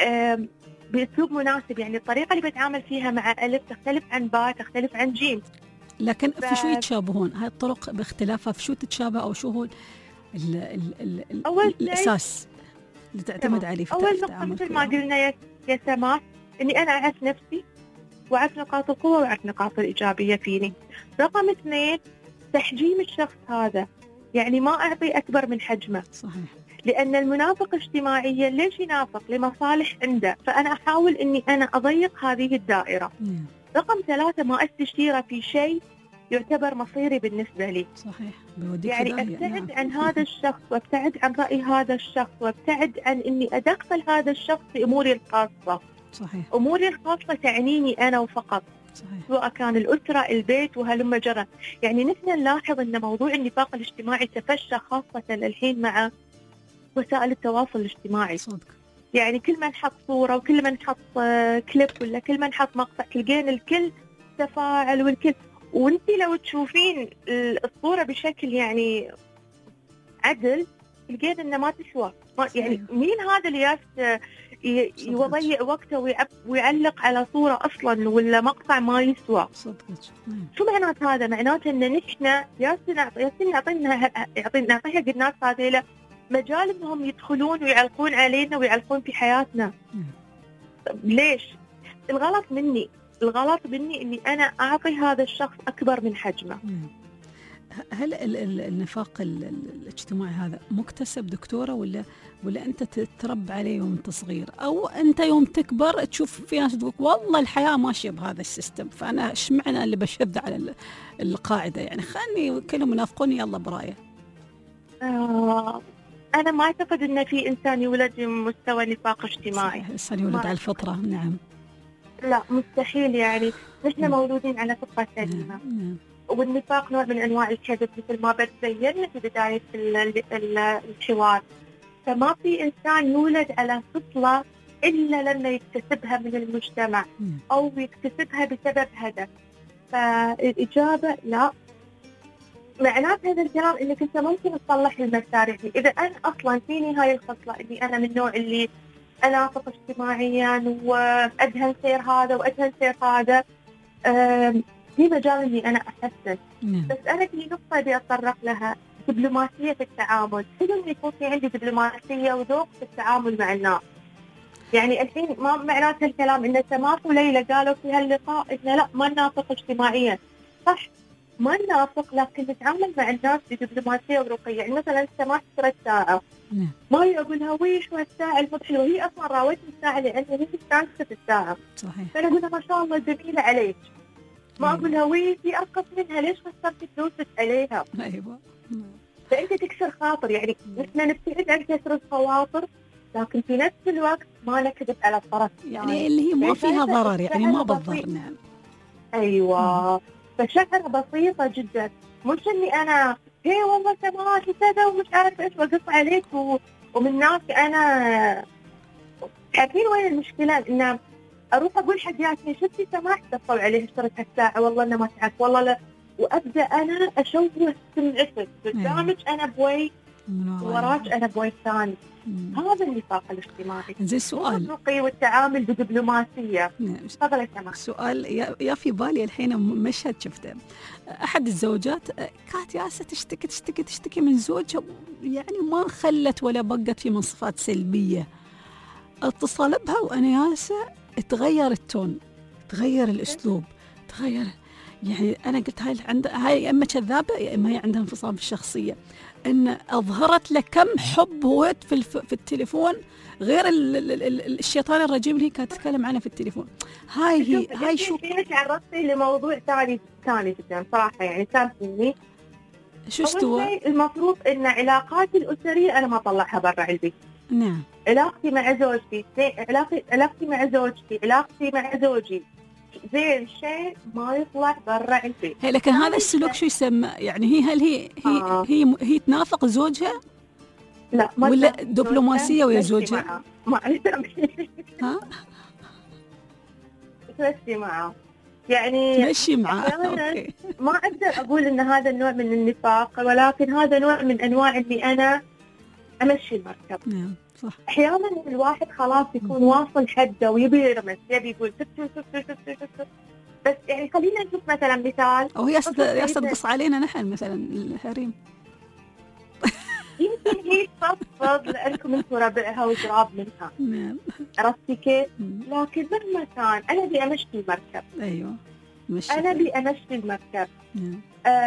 بأسلوب مناسب. يعني الطريقة اللي بتعامل فيها مع ألف تختلف عن باء، تختلف عن جيم. لكن ف... في شو يتشابهون هاي الطرق باختلافها؟ في شو تتشابه أو شو هو ال ال ال ال أول الأساس اللي تعتمد عليه في أول نقطة مثل ما قلنا يا يا سماح، إني أنا أعرف نفسي وأعرف نقاط القوة وأعرف نقاط الإيجابية فيني. رقم اثنين، تحجيم الشخص هذا، يعني ما أعطي أكبر من حجمه. صحيح. لأن المنافق اجتماعيا ليش ينافق؟ لمصالح عنده، فأنا أحاول إني أنا أضيق هذه الدائرة. مم. رقم ثلاثة، ما أستشيره في شيء يعتبر مصيري بالنسبة لي. صحيح. يعني أبتعد نعم. عن هذا الشخص، وأبتعد عن رأي هذا الشخص، وأبتعد عن إني أدخل هذا الشخص في أموري الخاصة. صحيح. أموري الخاصة تعنيني أنا وفقط. صحيح. سواء كان الأسرة، البيت، وهلم جرى. يعني نحن نلاحظ أن موضوع النفاق الاجتماعي تفشى خاصة الحين مع وسائل التواصل الاجتماعي. صدق. يعني كل من حط صورة، وكل من حط كليب، ولا كل من حط مقطع، تلقين الكل تفاعل والكل. وانتي لو تشوفين الصورة بشكل يعني عدل تلقين انه ما تسوى. يعني مين هذا اللي ياس يضيع وقته ويعلق على صورة اصلا ولا مقطع ما يسوى؟ صدقك. شو معنات هذا؟ معناته ان نحن ياسين ياسين نعطينا يعطينا نعطيها حق الناس هذه مجال انهم يدخلون ويعلقون علينا ويعلقون في حياتنا. ليش؟ الغلط مني، الغلط مني اني انا اعطي هذا الشخص اكبر من حجمه. هل النفاق الاجتماعي هذا مكتسب دكتورة، ولا ولا انت تتربى عليه يوم انت صغير، او انت يوم تكبر تشوف في ناس تقول والله الحياة ماشية بهذا السيستم، فانا ايش معنى اللي بشذ على القاعدة، يعني خلني كلهم ينافقوني يلا براية. آه أنا ما أعتقد أن في إنسان يولد بمستوى نفاق اجتماعي. الإنسان يولد على الفطرة. نعم. لا مستحيل، يعني نحن مولودين على فطرة سليمة. نعم. والنفاق نوع من أنواع الكذب مثل ما بتبين في بداية الحوار. فما في إنسان يولد على فطرة إلا لما يكتسبها من المجتمع أو يكتسبها بسبب هدف. فالإجابة لا. معنات هذا الكلام انك انت ممكن تصلح المسار. اذا انا اصلا فيني هاي الخصله اني انا من النوع اللي انافق اجتماعيا وادهن سير هذا وادهن سير هذا، في مجال اني انا احسن. بس انا في نقطه بدي اتطرق لها، دبلوماسيه في التعامل. حلو انه يكون في عندي دبلوماسيه وذوق في التعامل مع الناس. يعني الحين ما معنات الكلام ان سماح وليلى قالوا في هاللقاء ان لا ما ننافق اجتماعيا. صح، ما ننافق، لكن نتعامل مع الناس بدبلوماسيه ورقيه. يعني مثلا سماح اشترت ساعه، ما يقولها ويش هالساعه المضحكه، وهي اصلا راوتني الساعه لان هي استانست الساعه. صحيح. فانا اقول لها ما شاء الله جميله عليك، ما اقول لها ويش في ارخص منها ليش خسرتي فلوسك عليها. ايوه. فانت تكسر خاطر. يعني نحن نبتعد عن كسر الخواطر، لكن في نفس الوقت ما نكذب على الطرف، يعني اللي هي ما فيها ضرر، يعني ما بالضر. نعم. ايوه. مم. فشغلة بسيطة جدا، مش اني انا هي والله سماح كذا ومش عارف ايش وقف عليك و... ومن ناس انا عارفين وين المشكلة. ان اروح اقول حق ياسمين شفتي سماح دفعوا عليه اشترت هالساعة والله انا ما تعرف والله لا، وابدا انا اشوه سمعتك قدامك انا بوي وراك انا بوي ثاني. هذا النفاق الاجتماعي. زي سؤال الرقي والتعامل بدبلوماسية. تفضل يا سماح. سؤال يا في بالي الحين مشهد شفته، أحد الزوجات كانت ياسة تشتكي تشتكي تشتكي من زوجها، يعني ما خلت ولا بقت في مصفات سلبية. اتصل بها وأنا ياسة تغير التون، تغير الأسلوب، تغير. يعني أنا قلت هاي عندها هاي يا إما كذابة يا إما هي عندها انفصام في الشخصية، إن أظهرت له كم حب هو في في التليفون غير ال ال ال الشيطان الرجيم اللي هي كانت تتكلم عنه في التليفون. هاي هي هاي شو ليش عرضتي لموضوع ثاني ثاني جدا صراحة، يعني سامحيني. شو استوى؟ المفروض إن علاقاتي الأسرية أنا ما أطلعها برا البيت. نعم. علاقتي مع زوجتي، علاقتي علاقتي مع زوجتي، علاقتي مع زوجي زين شيء ما يطلع برا البيت. هي لكن هذا السلوك شو يسمى؟ يعني هي هل هي هي آه. هي, هي تنافق زوجها؟ لا ما ولا دبلوماسية ويا زوجها؟ ما ها؟ تمشي معه يعني تمشي معه. ما أقدر أقول إن هذا النوع من النفاق، ولكن هذا نوع من أنواع إني أنا أمشي المركب. نعم صح. أحيانا الواحد خلاص يكون واصل حده ويبي يرمس، يبي يقول ست ست ست ست بس يعني خلينا نشوف مثلا مثال. أو يصدقص علينا نحن مثلا الحريم. يمكن هي تصفض لأنكم انتوا ربعها وقراب منها. نعم. عرفتي كيف؟ لكن مهما كان أنا أبي أمشي المركب. أيوه. مشي. أنا أبي أمشي المركب. نعم.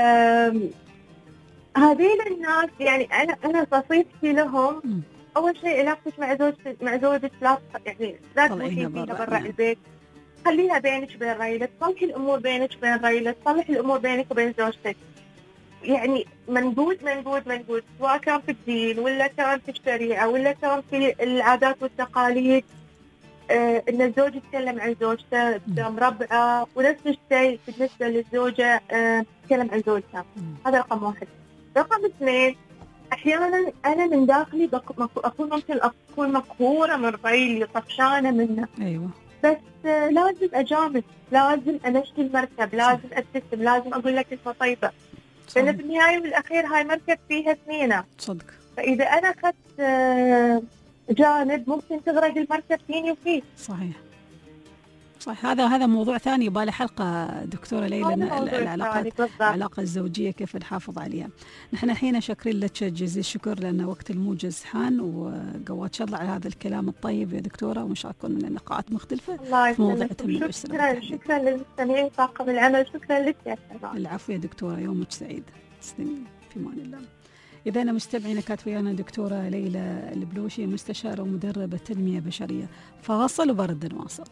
هذين الناس يعني أنا أنا نصيحتي لهم م. أول شيء علاقتك مع زوجتك مع زوجك لا يعني لا تروحين فيها برا البيت، خليها بينك وبين ريلك، صلحي الأمور بينك وبين ريلك، صلحي الأمور بينك وبين زوجتك. يعني منقود منقود منقود سواء كان في الدين ولا كان في الشريعة ولا كان في العادات والتقاليد، آه إن الزوج يتكلم عن زوجته قدام ربعه، ونفس الشيء بالنسبة للزوجة آه تتكلم عن زوجها. هذا رقم واحد. رقم اثنين، أحيانا أنا من داخلي أكون ممكن أكون مقهورة من ريلي طفشانة منه. أيوة. بس آه لازم أجامل، لازم أمشي المركب، لازم أبتسم، لازم أقول لك اسمه طيبة. لأن في النهاية والأخير هاي مركب فيها اثنين. صدق. فإذا أنا أخذت جانب ممكن تغرق المركب فيني وفيه. صحيح. صح. هذا هذا موضوع ثاني يباله حلقة دكتورة ليلى، العلاقات العلاقة الزوجية كيف نحافظ عليها. نحن الحين شاكرين لك جزيل الشكر لأن وقت الموجز حان، وقوات شاء الله على هذا الكلام الطيب يا دكتورة، وإن شاء الله من لقاءات مختلفة في مواضيع تنمية الأسرة. شكرا شكرا للمستمعين طاقم العمل، شكرا لك يا سلام. العفو يا دكتورة، يومك سعيد. تسلمين في امان الله. إذا أنا مستمعين كانت ويانا دكتورة ليلى البلوشي، مستشارة ومدربة تنمية بشرية. فاصل وبرد نواصل.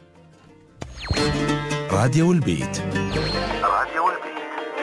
راديو البيت. راديو البيت.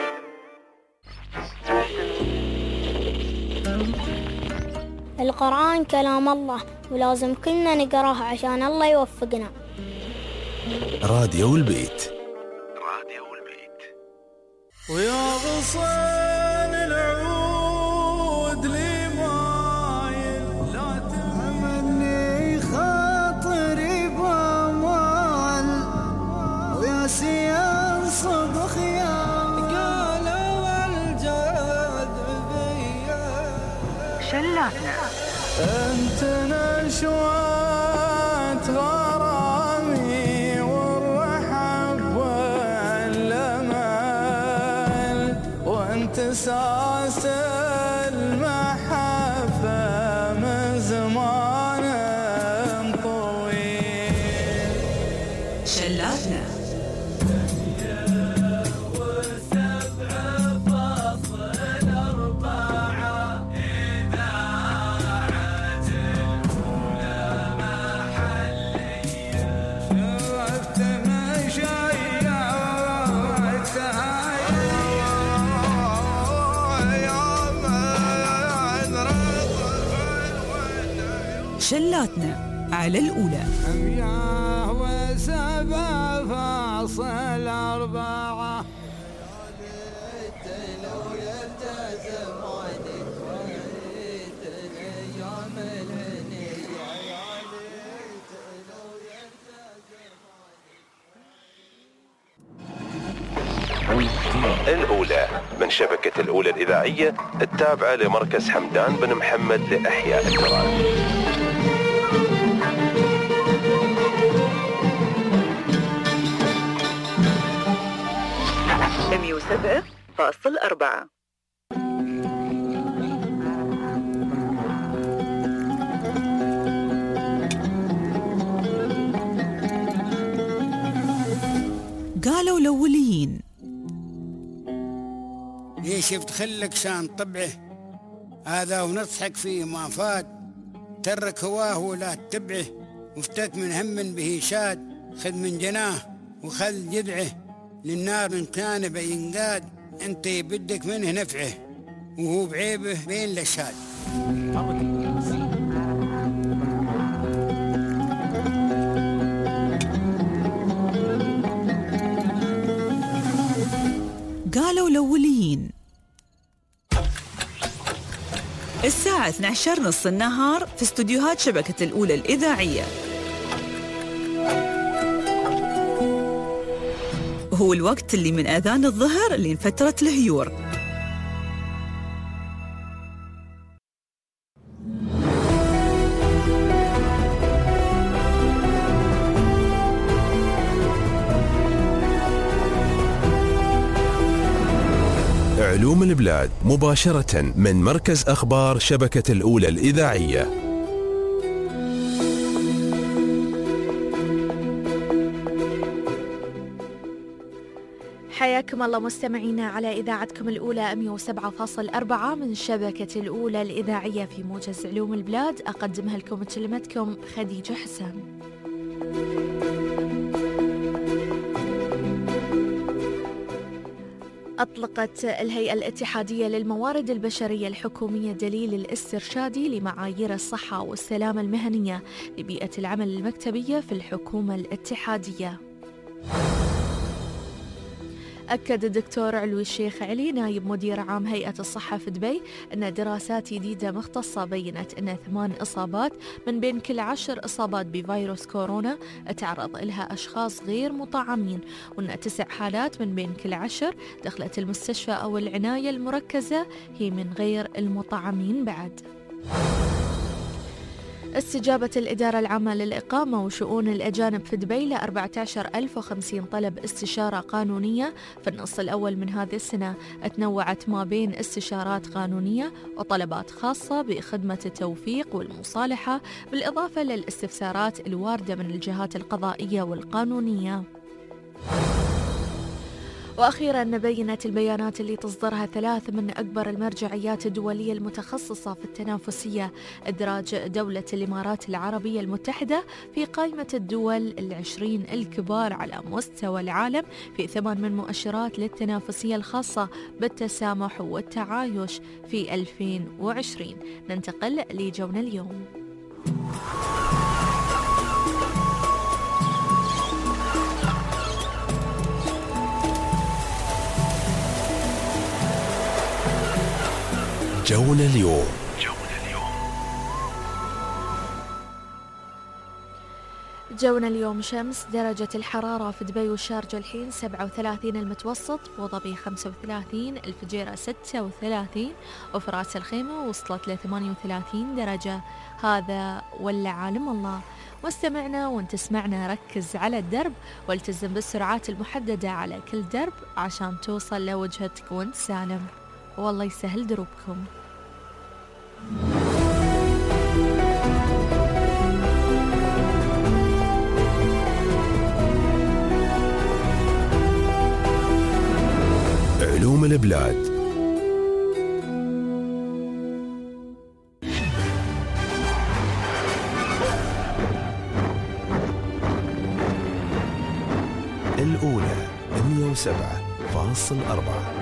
القرآن كلام الله ولازم كلنا نقراه عشان الله يوفقنا. راديو البيت. راديو البيت. ويا غصن العود لي مايل لا تهمني خاطري بامال، ويا سيان صبخ يا قالوا الجذب بيا شلاتنا انت نشوات غرامي والرحب والامل، وانت ساس المحبه من زمان طويل. شلاتنا شلاتنا على الأولى. أمياه وسبع فاصل أربعة. الأولى من شبكة الأولى الإذاعية التابعة لمركز حمدان بن محمد لإحياء التراث. مية وسبعة فاصل أربعة. قالوا الأوليين ليش شفت خلك شان طبعه هذا ونضحك فيه ما فات، ترك هواه ولا تتبعه، مفتك من هم به شاد، خذ من جناه وخذ جذعه، للنار إن كان بينقاد، انت بدك منه نفعه وهو بعيبه بين لشاد. قالوا الأوليين الساعة اثنتي عشرة نص النهار في استوديوهات شبكة الأولى الإذاعية. هو الوقت اللي من آذان الظهر لين فترة الهيور. علوم البلاد مباشرة من مركز أخبار شبكة الأولى الإذاعية. حياكم الله مستمعينا على إذاعتكم الأولى مئة وسبعة فاصلة أربعة من شبكة الأولى الإذاعية في موجز علوم البلاد. أقدمها لكم وتكلمتكم خديجة حسان. أطلقت الهيئة الاتحادية للموارد البشرية الحكومية دليل الاسترشادي لمعايير الصحة والسلامة المهنية لبيئة العمل المكتبية في الحكومة الاتحادية. أكد الدكتور علوي الشيخ علي نائب مدير عام هيئة الصحة في دبي أن دراسات جديدة مختصة بينت أن ثمان إصابات من بين كل عشر إصابات بفيروس كورونا تعرض لها أشخاص غير مطعمين، وأن تسع حالات من بين كل عشر دخلت المستشفى أو العناية المركزة هي من غير المطعمين بعد. استجابت الإدارة العامة للإقامة وشؤون الأجانب في دبي ل أربعة عشر ألف وخمسين طلب استشارة قانونية في النصف الأول من هذه السنة، تنوعت ما بين استشارات قانونية وطلبات خاصة بخدمة التوفيق والمصالحة، بالإضافة للاستفسارات الواردة من الجهات القضائية والقانونية. وأخيرا بينت البيانات اللي تصدرها ثلاث من أكبر المرجعيات الدولية المتخصصة في التنافسية إدراج دولة الإمارات العربية المتحدة في قائمة الدول العشرين الكبار على مستوى العالم في ثمان من مؤشرات للتنافسية الخاصة بالتسامح والتعايش في ألفين وعشرين. ننتقل لجونا اليوم. جونا اليوم. جونا اليوم شمس، درجة الحرارة في دبي والشارجة الحين سبعة وثلاثين المتوسط، بوظبي خمسة وثلاثين، الفجيرة ستة وثلاثين، وفي راس الخيمة وصلت ل ثمانية وثلاثين درجة. هذا ولا عالم الله. واستمعنا وانت تسمعنا ركز على الدرب والتزم بالسرعات المحددة على كل درب عشان توصل لوجهتك وانت سالم، والله يسهل دروبكم. علوم البلاد. الأولى مئة وسبعة فاصلة أربعة.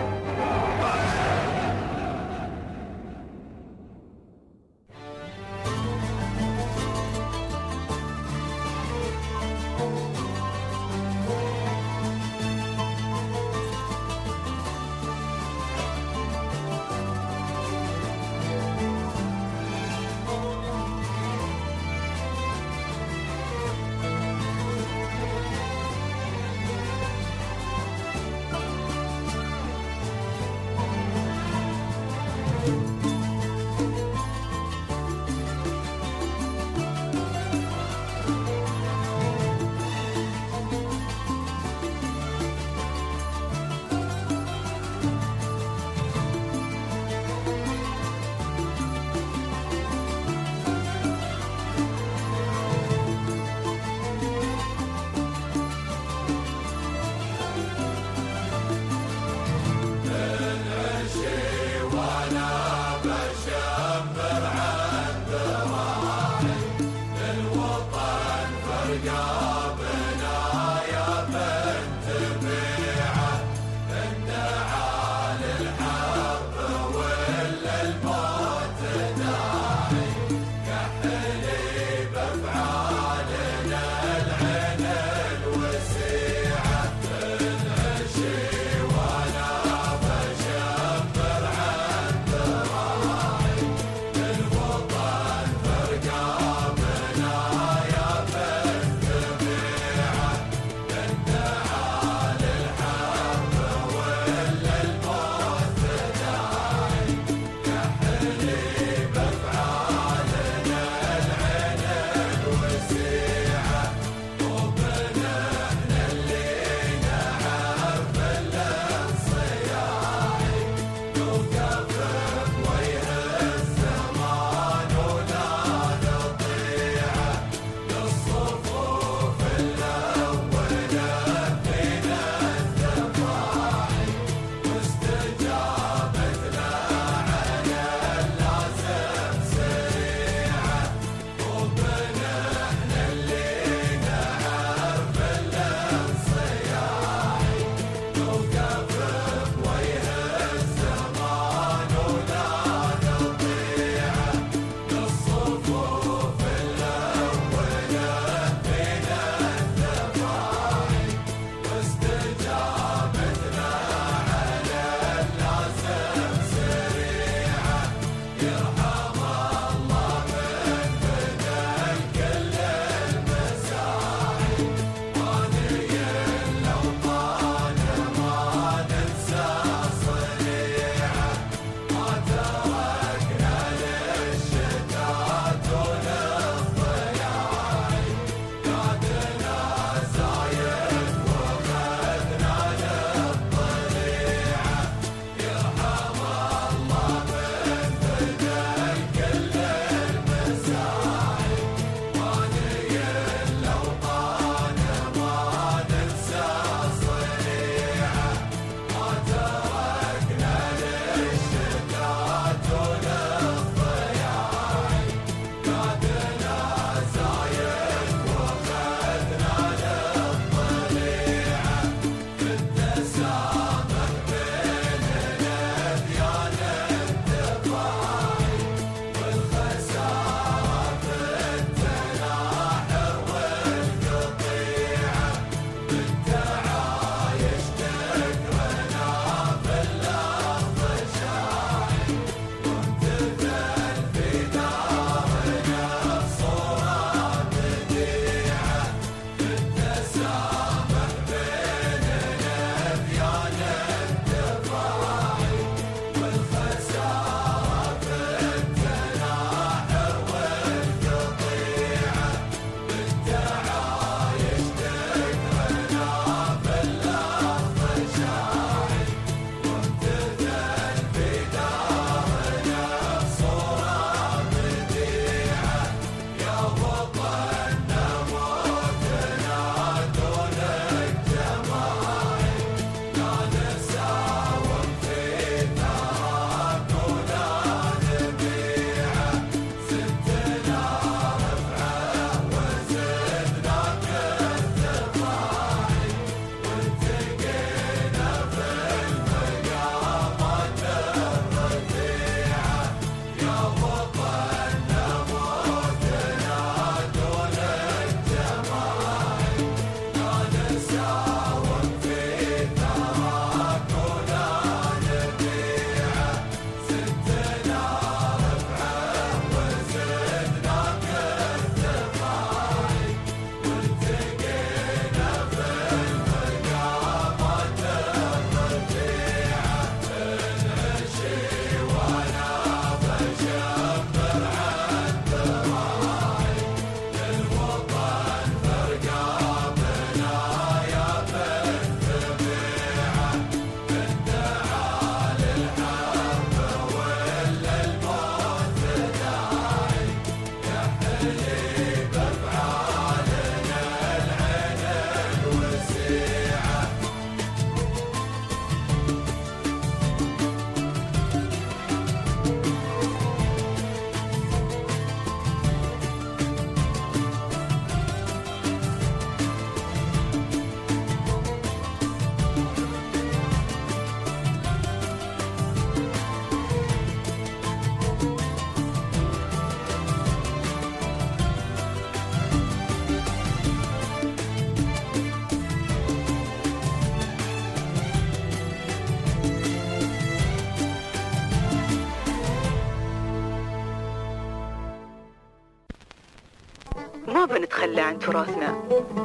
ما بنتخلى عن تراثنا.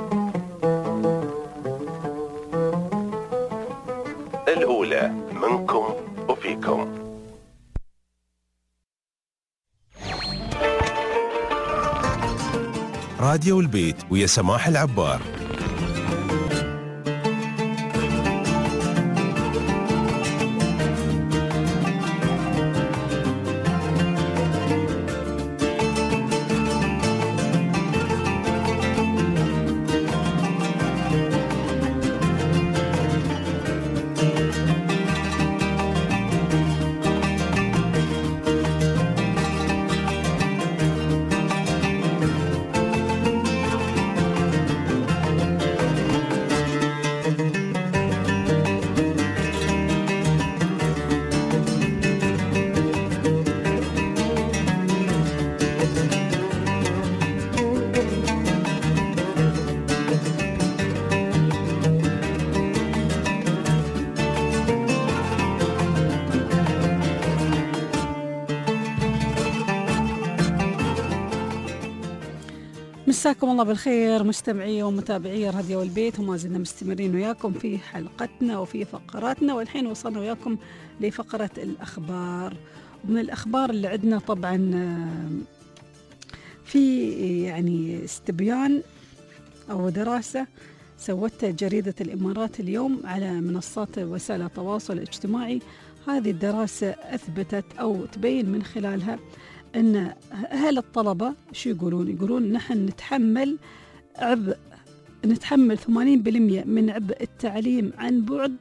الأولى منكم وفيكم. راديو البيت ويا سماح العبار. مساكم الله بالخير مستمعي ومتابعي راديو البيت، وما زلنا مستمرين وياكم في حلقتنا وفي فقراتنا، والحين وصلنا وياكم لفقرة الأخبار. ومن الأخبار اللي عندنا طبعا في يعني استبيان أو دراسة سوتها جريدة الإمارات اليوم على منصات وسائل التواصل الاجتماعي. هذه الدراسة أثبتت أو تبين من خلالها أن أهل الطلبة شو يقولون؟ يقولون نحن نتحمل عبء نتحمل ثمانين بالمئة من عبء التعليم عن بعد،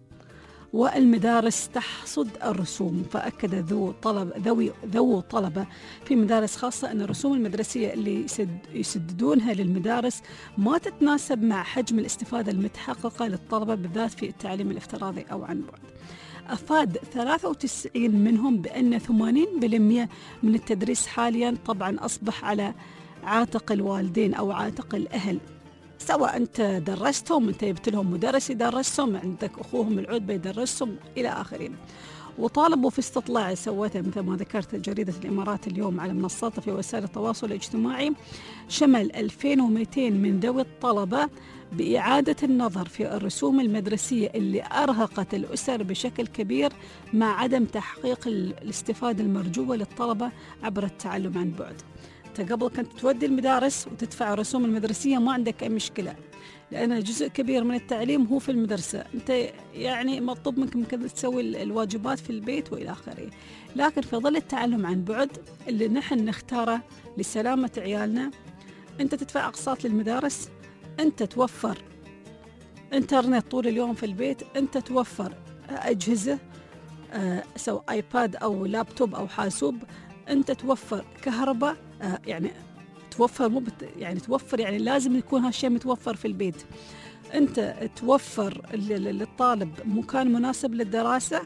والمدارس تحصد الرسوم. فأكد ذو طلب ذوي ذو طلبة في مدارس خاصة أن الرسوم المدرسية اللي يسد يسددونها للمدارس ما تتناسب مع حجم الاستفادة المتحققة للطلبة، بالذات في التعليم الافتراضي أو عن بعد. أفاد ثلاثة وتسعين منهم بأن ثمانين بالمئة من التدريس حاليا طبعا أصبح على عاتق الوالدين أو عاتق الأهل، سواء أنت درستهم، أنت جبت لهم مدرس يدرسهم، عندك أخوهم العود بيدرسهم إلى آخره. وطالبوا في استطلاع سوته مثل ما ذكرت جريدة الإمارات اليوم على منصاتها في وسائل التواصل الاجتماعي، شمل ألفين ومئتين من ذوي الطلبة بإعادة النظر في الرسوم المدرسية اللي أرهقت الأسر بشكل كبير مع عدم تحقيق الاستفادة المرجوة للطلبة عبر التعلم عن بعد. أنت قبل كنت تودي المدارس وتدفع الرسوم المدرسية ما عندك أي مشكلة، لأن جزء كبير من التعليم هو في المدرسة، أنت يعني مطلوب منك ممكن تسوي الواجبات في البيت وإلى آخره. لكن في ظل التعلم عن بعد اللي نحن نختاره لسلامة عيالنا، أنت تدفع أقساط للمدارس، أنت توفر إنترنت طول اليوم في البيت، أنت توفر أجهزة آه سواء آيباد أو لابتوب أو حاسوب، أنت توفر كهرباء، آه يعني توفر مو بت يعني توفر يعني لازم يكون هالشيء متوفر في البيت. أنت توفر للطالب مكان مناسب للدراسة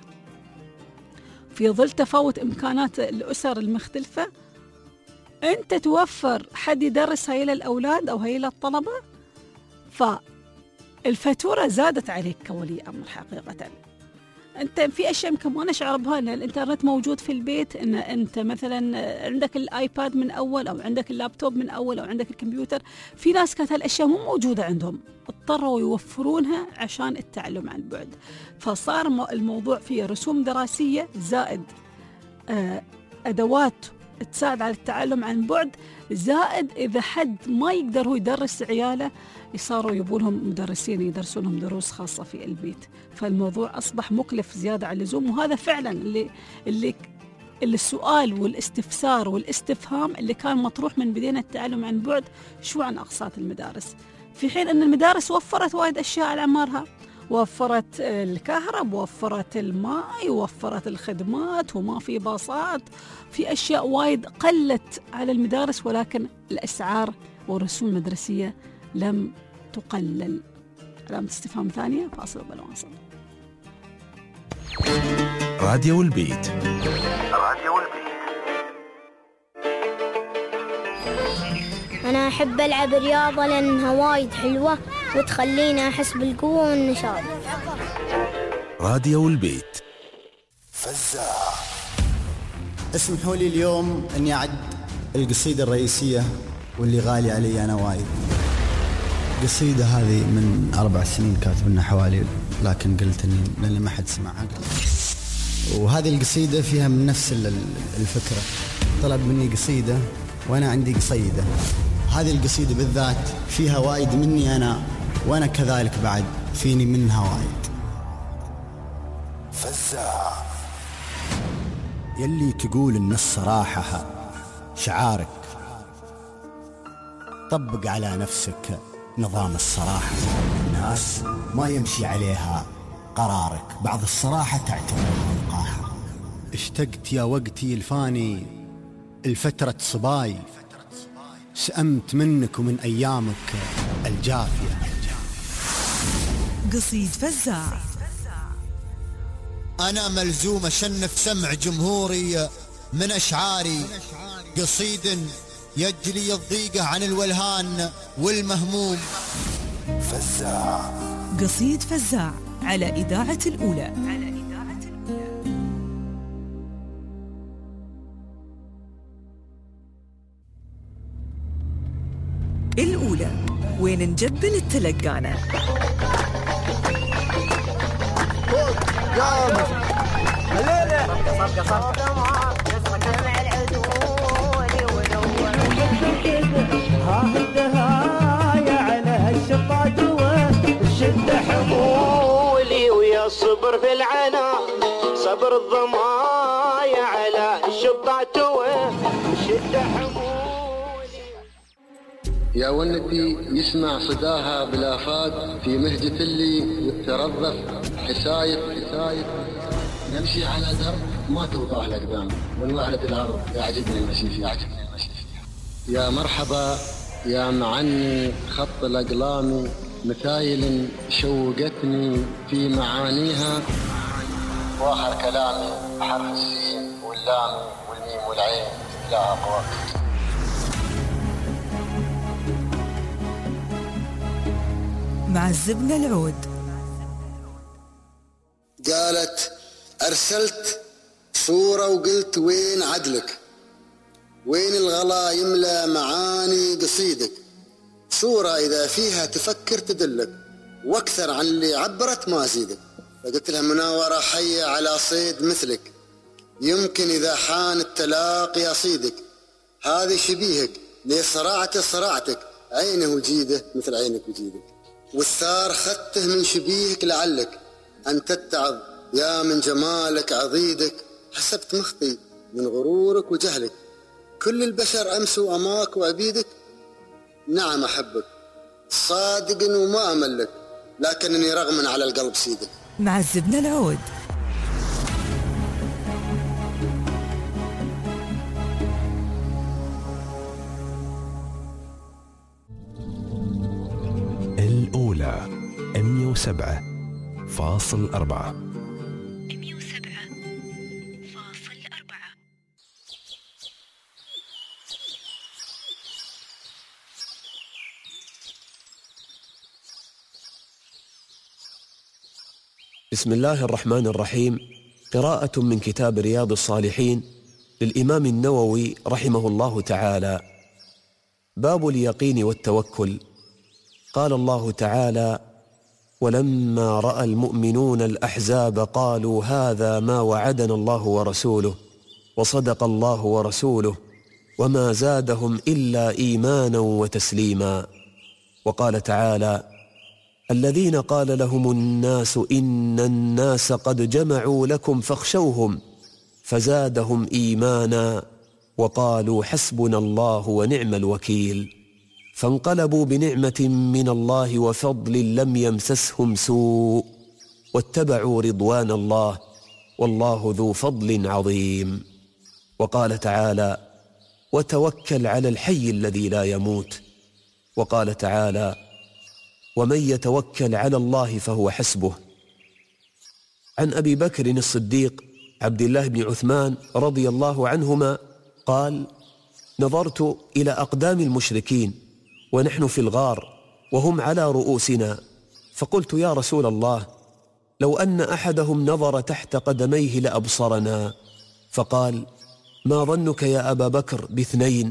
في ظل تفاوت إمكانات الأسر المختلفة، أنت توفر حد يدرس هاي الأولاد أو هاي الطلبة، فالفاتورة زادت عليك كولي أمر حقيقة. أنت في أشياء يمكن ما نشعر بها، أن الإنترنت موجود في البيت، أن أنت مثلا عندك الآيباد من أول أو عندك اللابتوب من أول أو عندك الكمبيوتر. في ناس كانت هالأشياء مو موجودة عندهم، اضطروا يوفرونها عشان التعلم عن بعد. فصار الموضوع فيه رسوم دراسية زائد أدوات تساعد على التعلم عن بعد، زائد إذا حد ما يقدر هو يدرس عياله يصاروا يبونهم مدرسين يدرسونهم دروس خاصة في البيت. فالموضوع أصبح مكلف زيادة عن اللزوم، وهذا فعلا اللي اللي اللي السؤال والاستفسار والاستفهام اللي كان مطروح من بداية التعلم عن بعد، شو عن أقساط المدارس، في حين أن المدارس وفرت وايد أشياء على أعمارها، وفرت الكهرباء، وفرت الماء، وفرت الخدمات، وما في باصات، في أشياء وايد قلت على المدارس، ولكن الأسعار والرسوم المدرسية لم تقلل. علامة استفهام ثانية، فاصل وبنواصل. راديو البيت. راديو البيت. أنا أحب ألعب رياضة لأنها وايد حلوة وتخليني أحس بالقوة والنشاط. راديو البيت. فزاع. اسمحوا لي اليوم أني أعد القصيدة الرئيسية واللي غالي علي أنا وايد. قصيدة هذه من أربع سنين كاتب لنا حوالي، لكن قلت إني لأن ما حد سمعها. وهذه القصيدة فيها من نفس الفكرة، طلب مني قصيدة وأنا عندي قصيدة. هذه القصيدة بالذات فيها وايد مني أنا، وأنا كذلك بعد فيني منها وايد. فزاع يلي تقول إن الصراحة شعارك، طبق على نفسك نظام الصراحة. الناس ما يمشي عليها قرارك، بعض الصراحة تعتبرها وقاحة. اشتقت يا وقتي الفاني الفترة صباي، سأمت منك ومن أيامك الجافية. قصيد فزاع. أنا ملزوم أشنف سمع جمهوري من أشعاري، قصيد يجلي الضيقة عن الولهان والمهموم. فزاع. قصيد فزاع على إذاعة الأولى. على إذاعة الأولى. الأولى وين نجبل التلقانة. الدهاية على الشطاج والشد حمولي ويا الصبر في العنا، صبر الضمايا على الشطاج والشد حمولي. يا ونتي يسمع صداها بالآفات، في مهجة اللي يترظف حسايد حسايد. نمشي على درب ما توضح الأقدام، ونوعد الأرض يعجبني المشي يعجبني المشي. يا مرحبا يا معني خط الأقلام، مثايل شوقتني في معانيها، واخر كلامي حرف السين واللام والميم والعين لا أقوى. معذبنا العود. قالت أرسلت صورة وقلت وين عدلك، وين الغلا يملى معاني قصيدك. صورة إذا فيها تفكر تدلك، واكثر عن اللي عبرت ما زيدك. فقلت لها مناورة حية على صيد مثلك، يمكن إذا حان التلاقي أصيدك. هذه شبيهك لي صراعته صراعتك، عينه وجيده مثل عينك وجيدك. والثار خدته من شبيهك لعلك أن تتعظ يا من جمالك عضيدك. حسبت مخطي من غرورك وجهلك، كل البشر أمسوا أماك وعبيدك. نعم أحبك صادق وما أملك، لكنني رغما على القلب سيدك. معذبنا العود. الأولى مئة وسبعة فاصل أربعة. بسم الله الرحمن الرحيم. قراءة من كتاب رياض الصالحين للإمام النووي رحمه الله تعالى. باب اليقين والتوكل. قال الله تعالى: ولما رأى المؤمنون الأحزاب قالوا هذا ما وعدنا الله ورسوله وصدق الله ورسوله وما زادهم إلا إيمانا وتسليما. وقال تعالى: الذين قال لهم الناس إن الناس قد جمعوا لكم فاخشوهم فزادهم إيمانا وقالوا حسبنا الله ونعم الوكيل. فانقلبوا بنعمة من الله وفضل لم يمسسهم سوء واتبعوا رضوان الله والله ذو فضل عظيم. وقال تعالى: وتوكل على الحي الذي لا يموت. وقال تعالى: ومن يتوكل على الله فهو حسبه. عن أبي بكر الصديق عبد الله بن عثمان رضي الله عنهما قال: نظرت إلى أقدام المشركين ونحن في الغار وهم على رؤوسنا، فقلت: يا رسول الله، لو أن أحدهم نظر تحت قدميه لأبصرنا. فقال: ما ظنك يا أبا بكر باثنين؟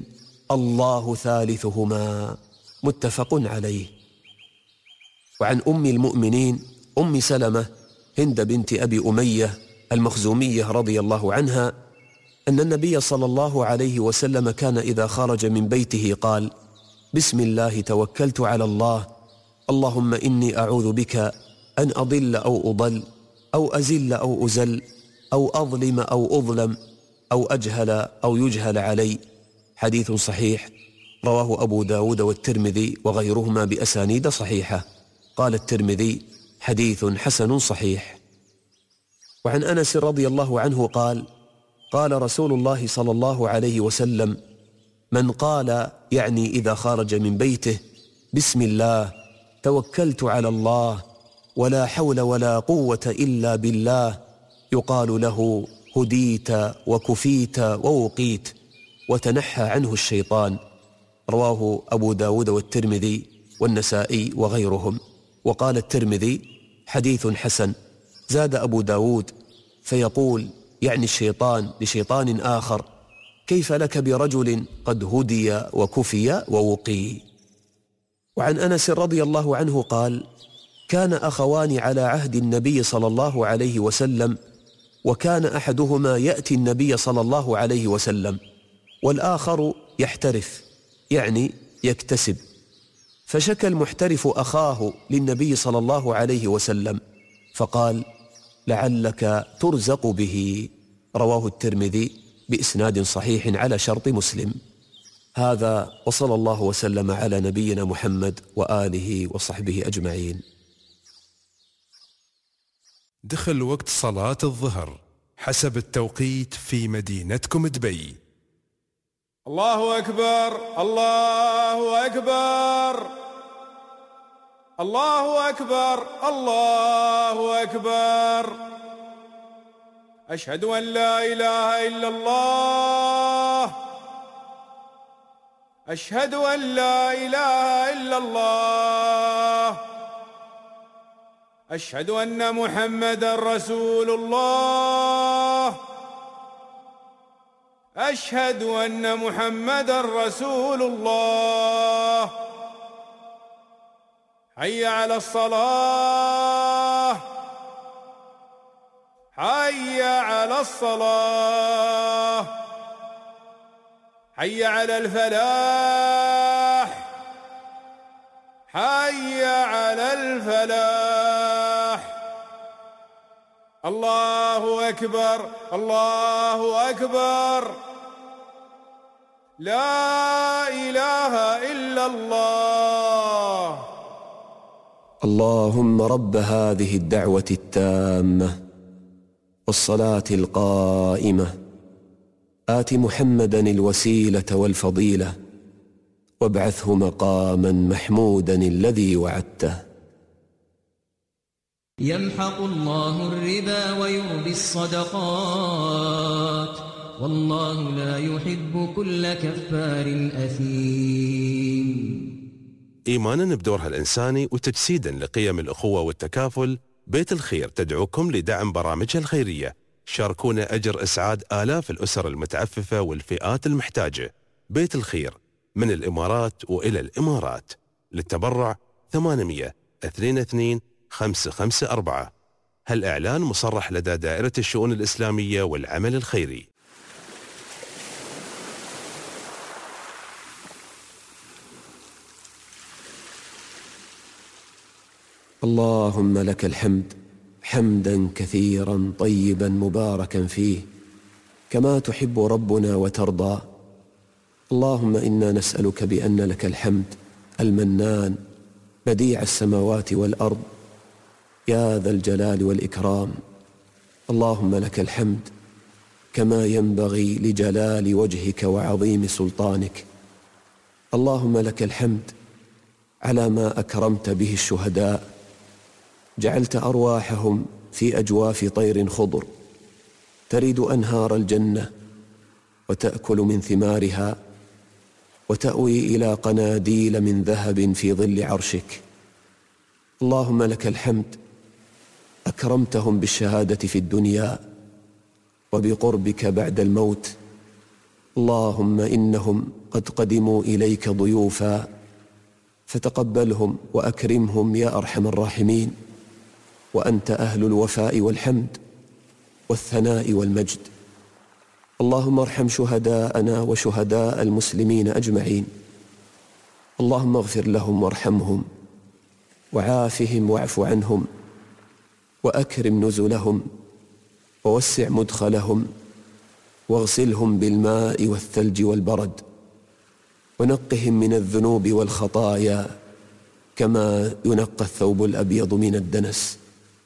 الله ثالثهما، متفق عليه. وعن أم المؤمنين أم سلمة هند بنت أبي أمية المخزومية رضي الله عنها أن النبي صلى الله عليه وسلم كان إذا خرج من بيته قال: بسم الله توكلت على الله، اللهم إني أعوذ بك أن أضل أو أضل أو أزل أو أزل أو أظلم أو أظلم أو أجهل أو يجهل علي. حديث صحيح رواه أبو داود والترمذي وغيرهما بأسانيد صحيحة. قال الترمذي: حديث حسن صحيح. وعن أنس رضي الله عنه قال: قال رسول الله صلى الله عليه وسلم: من قال، يعني إذا خرج من بيته، بسم الله توكلت على الله ولا حول ولا قوة إلا بالله، يقال له هديت وكفيت ووقيت وتنحى عنه الشيطان. رواه أبو داود والترمذي والنسائي وغيرهم. وقال الترمذي: حديث حسن. زاد أبو داود: فيقول، يعني الشيطان لشيطان آخر: كيف لك برجل قد هدي وكفي ووقي. وعن أنس رضي الله عنه قال: كان أخوان على عهد النبي صلى الله عليه وسلم، وكان أحدهما يأتي النبي صلى الله عليه وسلم والآخر يحترف، يعني يكتسب. فشكى المحترف أخاه للنبي صلى الله عليه وسلم فقال: لعلك ترزق به. رواه الترمذي بإسناد صحيح على شرط مسلم. هذا، وصلى الله وسلم على نبينا محمد وآله وصحبه أجمعين. دخل وقت صلاة الظهر حسب التوقيت في مدينتكم دبي. الله أكبر، الله أكبر، الله أكبر، الله أكبر. أشهد أن لا إله إلا الله، أشهد أن لا إله إلا الله، أشهد أن محمدًا رسول الله، أشهد أن محمدًا رسول الله. حي على الصلاة، حي على الصلاة، حي على الفلاح، حي على الفلاح. الله أكبر، الله أكبر، لا إله إلا الله. اللهم رب هذه الدعوة التامة والصلاة القائمة، آت محمدا الوسيلة والفضيلة وابعثه مقاما محمودا الذي وعدته. يمحق الله الربا ويربي الصدقات، والله لا يحب كل كفار أثيم. إيمانا بدورها الإنساني وتجسيدا لقيم الأخوة والتكافل، بيت الخير تدعوكم لدعم برامجها الخيرية. شاركونا أجر إسعاد آلاف الأسر المتعففة والفئات المحتاجة. بيت الخير من الإمارات وإلى الإمارات. للتبرع ثمانمئة اثنين اثنين خمسة خمسة أربعة. هالإعلان مصرح لدى دائرة الشؤون الإسلامية والعمل الخيري. اللهم لك الحمد حمدا كثيرا طيبا مباركا فيه كما تحب ربنا وترضى. اللهم إنا نسألك بأن لك الحمد المنان بديع السماوات والأرض يا ذا الجلال والإكرام. اللهم لك الحمد كما ينبغي لجلال وجهك وعظيم سلطانك. اللهم لك الحمد على ما أكرمت به الشهداء، جعلت أرواحهم في أجواف طير خضر تريد أنهار الجنة وتأكل من ثمارها وتأوي إلى قناديل من ذهب في ظل عرشك. اللهم لك الحمد أكرمتهم بالشهادة في الدنيا وبقربك بعد الموت. اللهم إنهم قد قدموا إليك ضيوفا فتقبلهم وأكرمهم يا أرحم الراحمين، وأنت أهل الوفاء والحمد والثناء والمجد. اللهم ارحم شهداءنا وشهداء المسلمين أجمعين، اللهم اغفر لهم وارحمهم وعافهم واعف عنهم وأكرم نزلهم ووسع مدخلهم واغسلهم بالماء والثلج والبرد ونقهم من الذنوب والخطايا كما ينقى الثوب الأبيض من الدنس.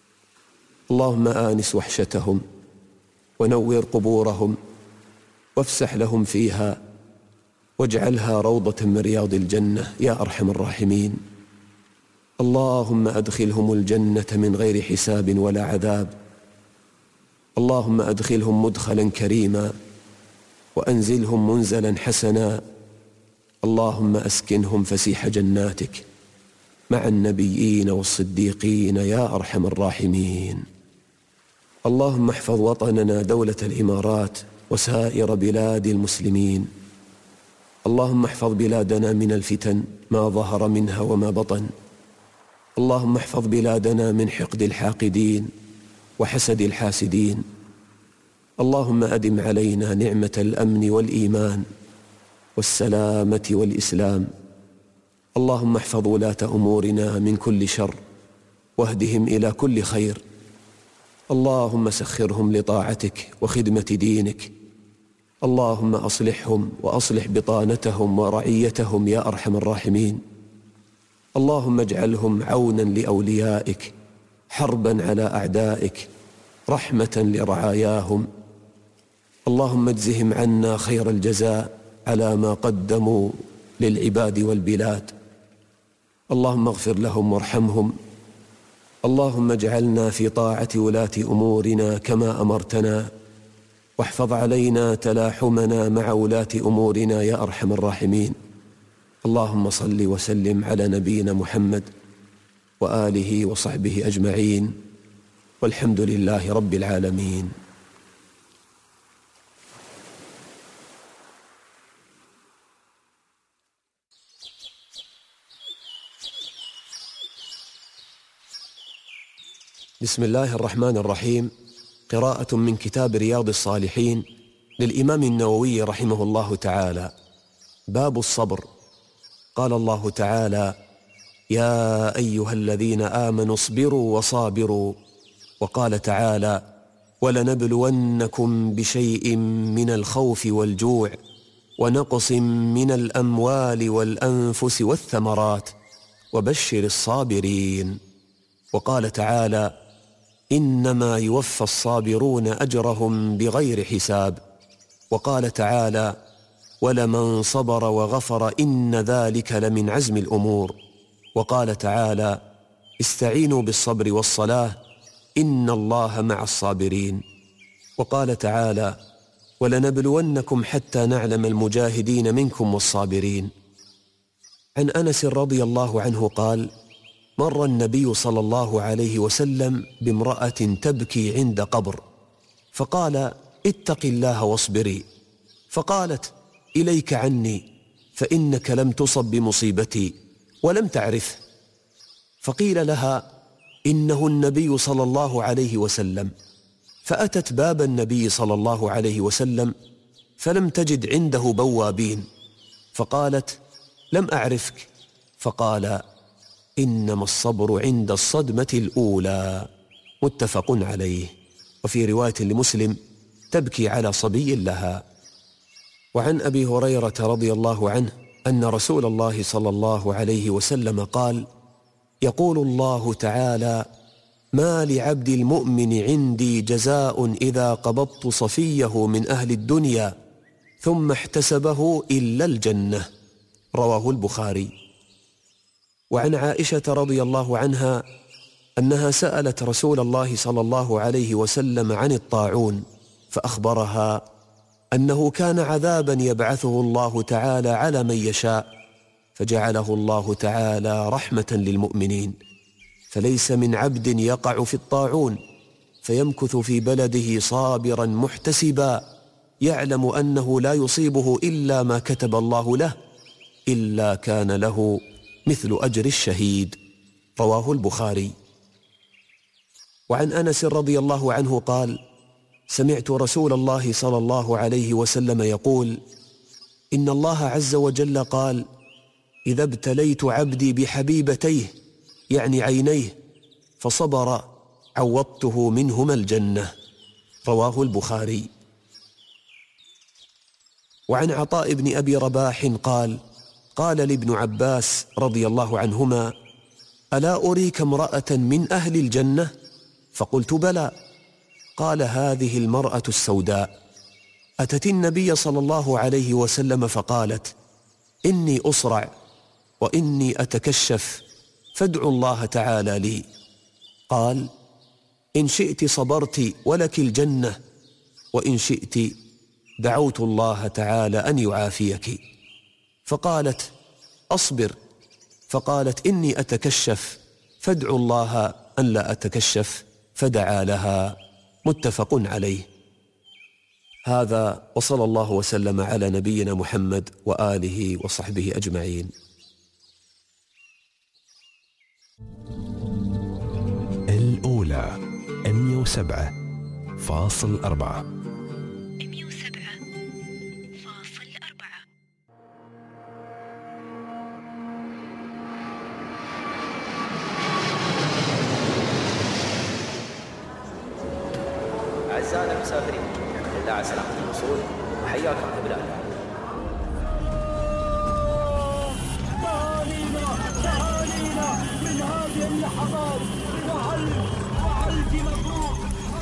اللهم آنس وحشتهم ونور قبورهم وافسح لهم فيها واجعلها روضة من رياض الجنة يا أرحم الراحمين. اللهم أدخلهم الجنة من غير حساب ولا عذاب. اللهم أدخلهم مدخلا كريما وأنزلهم منزلا حسنا. اللهم أسكنهم فسيح جناتك مع النبيين والصديقين يا أرحم الراحمين. اللهم احفظ وطننا دولة الإمارات وسائر بلاد المسلمين. اللهم احفظ بلادنا من الفتن ما ظهر منها وما بطن. اللهم احفظ بلادنا من حقد الحاقدين وحسد الحاسدين. اللهم أدم علينا نعمة الأمن والإيمان والسلامة والإسلام. اللهم احفظ ولاة أمورنا من كل شر واهدهم إلى كل خير. اللهم سخرهم لطاعتك وخدمة دينك. اللهم أصلحهم وأصلح بطانتهم ورعيتهم يا أرحم الراحمين. اللهم اجعلهم عونا لأوليائك، حربا على أعدائك، رحمة لرعاياهم. اللهم اجزهم عنا خير الجزاء على ما قدموا للعباد والبلاد. اللهم اغفر لهم وارحمهم. اللهم اجعلنا في طاعة ولاة أمورنا كما أمرتنا، واحفظ علينا تلاحمنا مع ولاة أمورنا يا أرحم الراحمين. اللهم صل وسلم على نبينا محمد وآله وصحبه أجمعين، والحمد لله رب العالمين. بسم الله الرحمن الرحيم. قراءة من كتاب رياض الصالحين للإمام النووي رحمه الله تعالى. باب الصبر. قال الله تعالى: يا أيها الذين آمنوا اصبروا وصابروا. وقال تعالى: ولنبلونكم بشيء من الخوف والجوع ونقص من الأموال والأنفس والثمرات وبشر الصابرين. وقال تعالى: إنما يوفى الصابرون أجرهم بغير حساب. وقال تعالى: ولمن صبر وغفر إن ذلك لمن عزم الأمور. وقال تعالى: استعينوا بالصبر والصلاة إن الله مع الصابرين. وقال تعالى: ولنبلونكم حتى نعلم المجاهدين منكم والصابرين. عن أنس رضي الله عنه قال: مر النبي صلى الله عليه وسلم بامرأة تبكي عند قبر، فقال: اتق الله واصبري. فقالت: إليك عني، فإنك لم تصب بمصيبتي ولم تعرفه. فقيل لها: إنه النبي صلى الله عليه وسلم. فأتت باب النبي صلى الله عليه وسلم فلم تجد عنده بوابين، فقالت: لم أعرفك. فقال: إنما الصبر عند الصدمة الأولى. متفق عليه. وفي رواية لمسلم: تبكي على صبي لها. وعن أبي هريرة رضي الله عنه أن رسول الله صلى الله عليه وسلم قال: يقول الله تعالى: ما لعبد المؤمن عندي جزاء إذا قبضت صفيه من أهل الدنيا ثم احتسبه إلا الجنة. رواه البخاري. وعن عائشة رضي الله عنها أنها سألت رسول الله صلى الله عليه وسلم عن الطاعون، فأخبرها أنه كان عذابا يبعثه الله تعالى على من يشاء، فجعله الله تعالى رحمة للمؤمنين، فليس من عبد يقع في الطاعون فيمكث في بلده صابرا محتسبا يعلم أنه لا يصيبه إلا ما كتب الله له إلا كان له مثل أجر الشهيد. رواه البخاري. وعن أنس رضي الله عنه قال: سمعت رسول الله صلى الله عليه وسلم يقول: إن الله عز وجل قال: إذا ابتليت عبدي بحبيبتيه يعني عينيه فصبر عوضته منهما الجنة. رواه البخاري. وعن عطاء بن أبي رباح قال: قال لابن عباس رضي الله عنهما: ألا أريك امرأة من أهل الجنة؟ فقلت: بلى. قال: هذه المرأة السوداء أتت النبي صلى الله عليه وسلم فقالت: إني أصرع وإني أتكشف فادعوا الله تعالى لي. قال: إن شئت صبرت ولك الجنة، وإن شئت دعوت الله تعالى أن يعافيك. فقالت: أصبر. فقالت: إني أتكشف فادعوا الله أن لا أتكشف، فدعا لها. متفق عليه. هذا وصلى الله وسلم على نبينا محمد وآله وصحبه أجمعين. الأولى مئة وسبعة فاصل أربعة. أعزائنا المسافرين، الحمد لله على سلامة الوصول وحياكم في بلادنا. تهانينا من هذه اللحظات وألف وألف مبروك.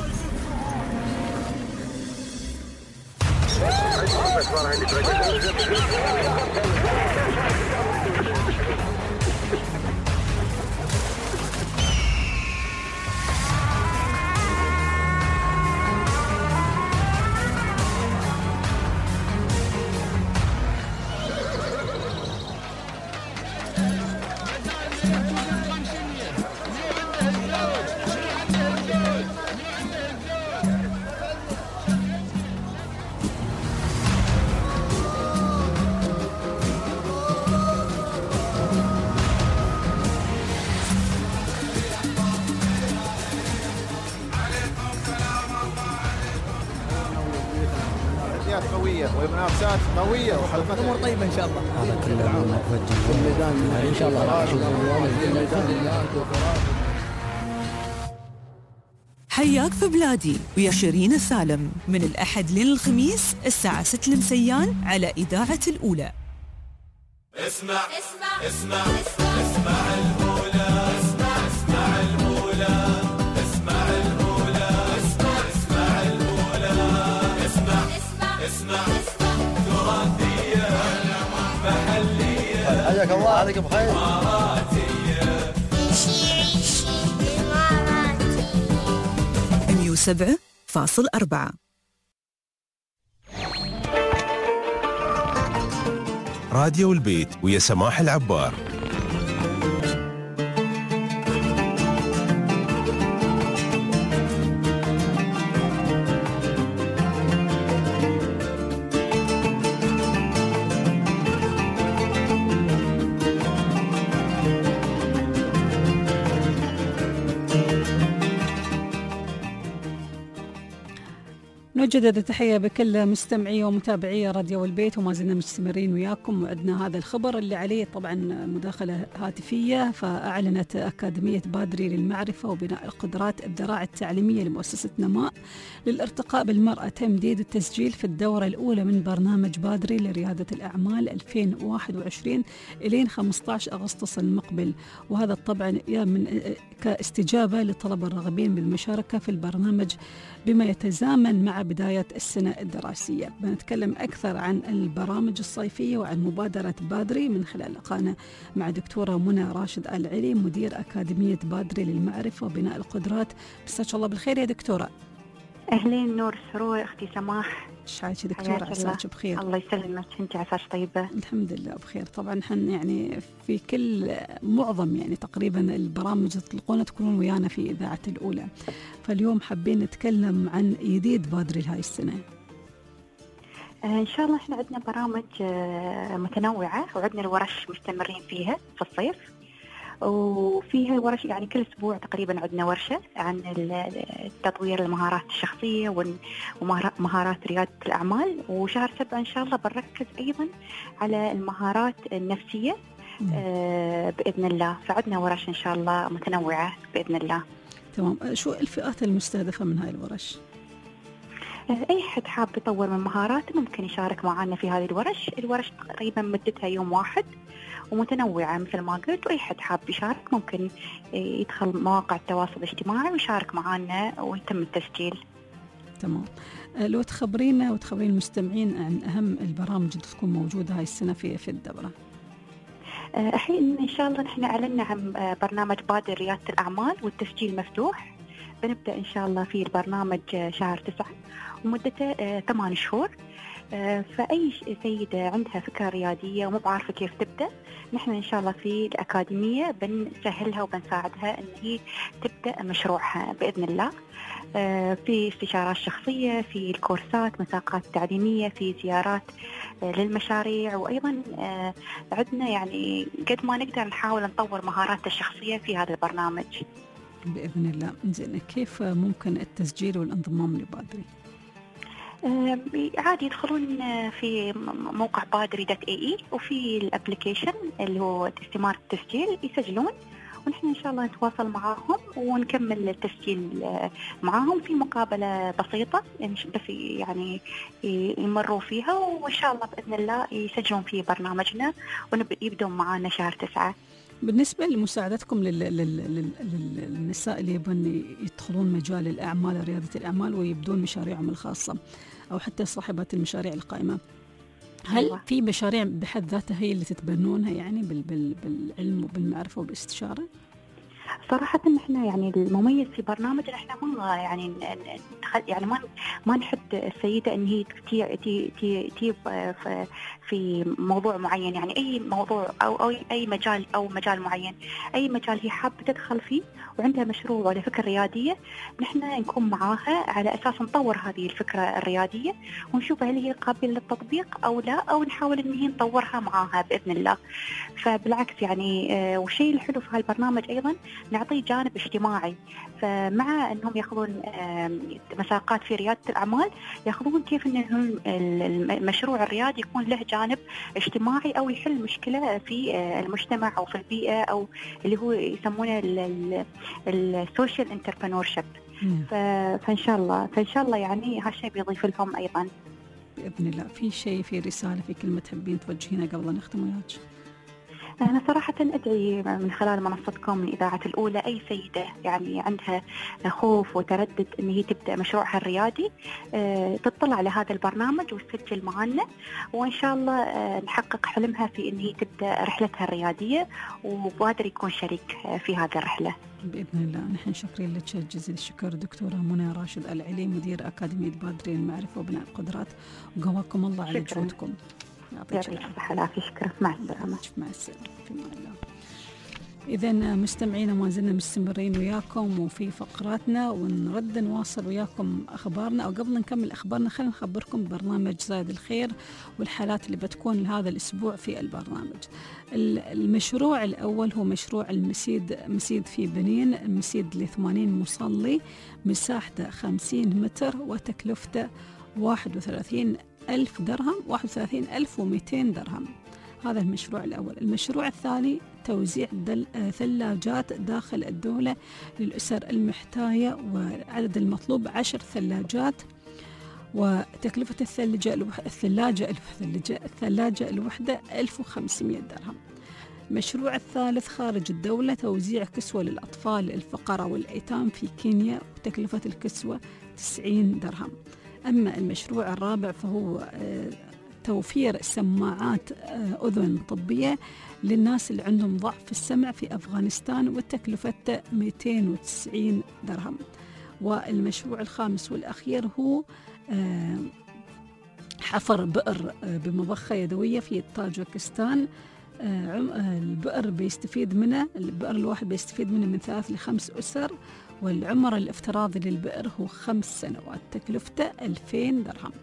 قوية ومنافسات قوية وحلقات أمور طيبة إن شاء الله. هذا كل العام إن شاء الله. حياك في بلادي ويا شيرين سالم من الأحد للخميس الساعة ستة المسيان على إذاعة الأولى. اسمع اسمع اسمع اسمع الأولى، اسمع اسمع الأولى، اسمع الأولى، اسمع اسمع الأولى، اسمع اسمع تراثية محلية. حياك الله، عليك بخير. إماراتية. عيشي عيشي إماراتي. مئة وسبعة فاصل أربعة. راديو البيت ويا سماح العبار. نجدد التحية بكل مستمعي ومتابعي راديو البيت، وما زلنا مستمرين وياكم. وعدنا هذا الخبر اللي عليه طبعا مداخلة هاتفية. فأعلنت أكاديمية بادري للمعرفة وبناء القدرات الذراع التعليمية لمؤسسة نماء للارتقاء بالمرأة تمديد التسجيل في الدورة الأولى من برنامج بادري لريادة الأعمال ألفين وواحد وعشرين إلى خمسة عشر أغسطس المقبل. وهذا طبعا من كاستجابة لطلب الراغبين بالمشاركة في البرنامج بما يتزامن مع بداية السنة الدراسية. بنتكلم أكثر عن البرامج الصيفية وعن مبادرة بادري من خلال لقاءنا مع دكتورة منى راشد آل علي مدير أكاديمية بادري للمعرفة وبناء القدرات. مساك الله بالخير يا دكتورة. أهلين، نور سرور أختي سماح. شعاك دكتورة، عساك بخير. الله يسلمك، أنت عساك طيبة؟ الحمد لله بخير. طبعا نحن يعني في كل معظم يعني تقريبا البرامج تطلقونا تكونون ويانا في إذاعة الأولى. فاليوم حابين نتكلم عن جديد بادري لهاي السنة. إن شاء الله إحنا عندنا برامج متنوعة وعندنا الورش مستمرين فيها في الصيف، وفيها ورش يعني كل أسبوع تقريبا عندنا ورشة عن تطوير المهارات الشخصية ومهارات ريادة الأعمال. وشهر سبعة إن شاء الله بنركز أيضا على المهارات النفسية بإذن الله، فعندنا ورش إن شاء الله متنوعة بإذن الله. تمام. شو الفئات المستهدفة من هاي الورش؟ أي حد حاب يطور من مهاراته ممكن يشارك معنا في هذه الورش. الورش تقريبا مدتها يوم واحد ومتنوعة مثل ما قلت، وأي حد حاب يشارك ممكن يدخل مواقع التواصل الاجتماعي ويشارك معنا ويتم التسجيل. تمام. لو تخبرينا وتخبرين المستمعين عن أهم البرامج اللي تكون موجودة هاي السنة في في الدورة. الحين إن شاء الله نحن أعلنا عن برنامج بادر ريادة الأعمال والتسجيل مفتوح. بنبدأ إن شاء الله في البرنامج شهر تسعة ومدته ثمان شهور. فأي سيدة عندها فكرة ريادية ومو بعارفة كيف تبدأ، نحن إن شاء الله في الأكاديمية بنسهلها وبنساعدها إن هي تبدأ مشروعها بإذن الله. في استشارات شخصية، في الكورسات، مساقات تعليمية، في زيارات للمشاريع، وأيضا عندنا يعني قد ما نقدر نحاول نطور مهارات الشخصية في هذا البرنامج بإذن الله. زين، كيف ممكن التسجيل والانضمام لبادري؟ عادي يدخلون في موقع بادري دوت اي اي وفي الابليكيشن اللي هو استمارة التسجيل يسجلون، ونحن إن شاء الله نتواصل معاهم ونكمل التسجيل معاهم في مقابلة بسيطة بس يعني يمروا فيها، وإن شاء الله بإذن الله يسجلون في برنامجنا ويبدون معنا شهر تسعة. بالنسبة لمساعدتكم للنساء اللي يبون يدخلون مجال الأعمال ريادة الأعمال ويبدون مشاريعهم الخاصة أو حتى صاحبات المشاريع القائمة، هل أيوة. في مشاريع بحد ذاتها هي اللي تتبنونها يعني بالعلم وبالمعرفة وبالاستشارة؟ صراحة نحن يعني المميز في برنامج نحن ما يعني يعني ما ما نحد السيدة إن هي تي تي تي تي في موضوع معين، يعني أي موضوع أو أو أي مجال أو مجال معين، أي مجال هي حابة تدخل فيه وعندها مشروع ولا فكرة ريادية، نحن نكون معاها على أساس نطور هذه الفكرة الريادية ونشوف هل هي قابلة للتطبيق أو لا، أو نحاول إن هي نطورها معاها بإذن الله. فبالعكس يعني آه والشيء الحلو في هالبرنامج أيضا نعطي جانب اجتماعي، فمع أنهم يأخذون آه مساقات في ريادة الأعمال يأخذون كيف أن المشروع الريادي يكون له جانب اجتماعي أو يحل مشكلة في آه المجتمع أو في البيئة أو اللي هو يسمونه السوشيال انتربرنورشيب. فإن شاء الله فإن شاء الله يعني هالشيء بيضيف لهم أيضا بإذن الله. في شيء في رسالة في كلمة تحبين توجهينها قبل أن نختم وياك؟ أنا صراحة أدعي من خلال منصتكم من إذاعة الأولى أي سيدة يعني عندها خوف وتردد أن هي تبدأ مشروعها الريادي تطلع على هذا البرنامج وتسجل معنا، وإن شاء الله نحقق حلمها في أن هي تبدأ رحلتها الريادية وبادر يكون شريك في هذه الرحلة بإذن الله. نحن شكرين لك جزيل الشكر دكتورة منى راشد العلي، مدير أكاديمية بادري للمعرفة وبناء القدرات، وقواكم الله على جهودكم. يعطيك الصحة والعافية. شكرا. مع السلامة. مع السلامة. في الله. إذا مستمعينا ما زلنا مستمرين وياكم وفي فقراتنا، ونرد نواصل وياكم أخبارنا. أو قبل نكمل أخبارنا خلينا نخبركم برنامج زاد الخير والحالات اللي بتكون لهذا الأسبوع في البرنامج. المشروع الأول هو مشروع المسيد مسيد في بنين، مسيد لثمانين مصلي، مساحته خمسين متر وتكلفته واحد وثلاثين ألف درهم، واحد وثلاثين ألف ومئتين درهم. هذا المشروع الأول. المشروع الثاني توزيع ثلاجات داخل الدولة للأسر المحتاجة، وعدد المطلوب عشر ثلاجات، وتكلفة الثلاجة الثلاجة الثلاجة الثلاجة الوحدة ألف وخمسمئة درهم. المشروع الثالث خارج الدولة توزيع كسوة للأطفال الفقراء والأيتام في كينيا، وتكلفة الكسوة تسعين درهم. أما المشروع الرابع فهو توفير سماعات أذن طبية للناس اللي عندهم ضعف في السمع في أفغانستان، وتكلفته مئتين وتسعين درهم. والمشروع الخامس والأخير هو حفر بئر بمضخة يدوية في طاجكستان. البئر بيستفيد منه البئر الواحد بيستفيد منه من ثلاث لخمس أسر، والعمر الافتراضي للبئر هو خمس سنوات، تكلفته ألفين درهم.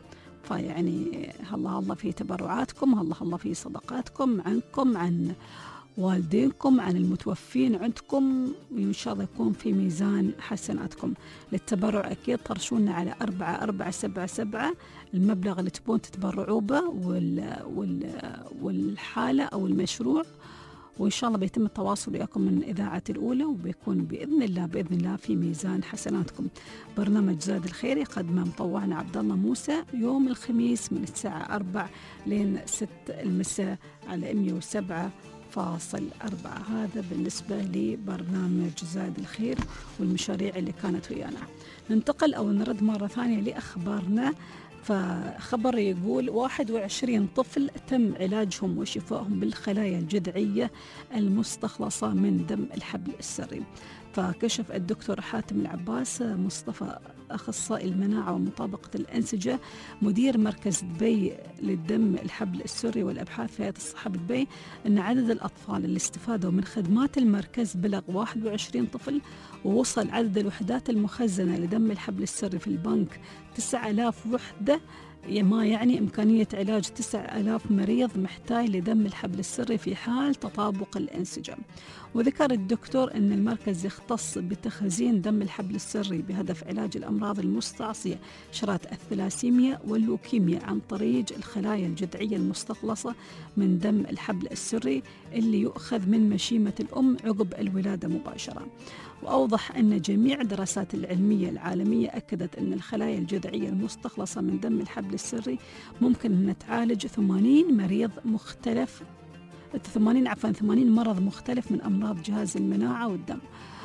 فيعني الله الله في تبرعاتكم، الله الله في صدقاتكم عنكم، عن والدينكم، عن المتوفين عندكم، وإن شاء الله يكون في ميزان حسناتكم. للتبرع أكيد طرشونا على أربعة أربعة سبعة سبعة المبلغ اللي تبون تتبرعوا به وال وال والحالة أو المشروع، وإن شاء الله بيتم التواصل وياكم من إذاعة الأولى، وبيكون بإذن الله بإذن الله في ميزان حسناتكم. برنامج زاد الخير يقدمه مطوعنا عبد الله موسى يوم الخميس من الساعة أربعة لين ست المساء على مية وسبعة فاصل أربعة. هذا بالنسبة لبرنامج زاد الخير والمشاريع اللي كانت ويانا. ننتقل أو نرد مرة ثانية لأخبارنا. فخبر يقول واحد وعشرين طفل تم علاجهم وشفائهم بالخلايا الجذعية المستخلصة من دم الحبل السري. فكشف الدكتور حاتم العباس مصطفى أخصائي المناعة ومطابقة الأنسجة مدير مركز دبي للدم الحبل السري والأبحاث في هيئة الصحة بدبي أن عدد الأطفال اللي استفادوا من خدمات المركز بلغ واحد وعشرين طفل، ووصل عدد الوحدات المخزنة لدم الحبل السري في البنك تسعة آلاف وحدة، ما يعني إمكانية علاج تسعة آلاف مريض محتاج لدم الحبل السري في حال تطابق الأنسجة. وذكر الدكتور أن المركز يختص بتخزين دم الحبل السري بهدف علاج الأمراض المستعصية شرات الثلاسيميا واللوكيميا عن طريق الخلايا الجذعية المستخلصة من دم الحبل السري اللي يؤخذ من مشيمة الأم عقب الولادة مباشرة. وأوضح أن جميع الدراسات العلمية العالمية أكدت أن الخلايا الجذعية المستخلصة من دم الحبل السري ممكن أن تعالج ثمانين مريض مختلف ثمانين عفوا ثمانين مرض مختلف من أمراض جهاز المناعة والدم.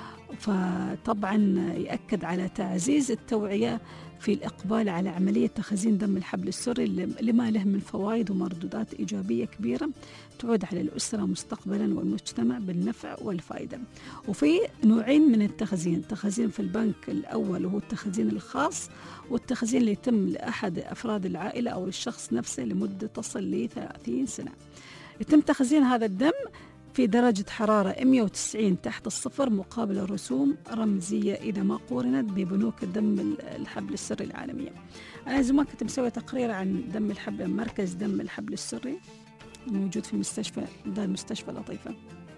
فطبعا يأكد على تعزيز التوعية في الإقبال على عملية تخزين دم الحبل السري لما له من فوائد ومردودات إيجابية كبيرة تعود على الأسرة مستقبلا والمجتمع بالنفع والفائدة. وفي نوعين من التخزين، تخزين في البنك الأول وهو التخزين الخاص، والتخزين اللي يتم لأحد أفراد العائلة أو للشخص نفسه لمدة تصل ل ثلاثين سنة. يتم تخزين هذا الدم في درجة حرارة مئة وتسعين تحت الصفر مقابل رسوم رمزية إذا ما قورنت ببنوك الدم الحبل السري العالمية. أنا زمان كنت مسوي تقرير عن دم الحبل، مركز دم الحبل السري موجود في مستشفى ده مستشفى لطيفة.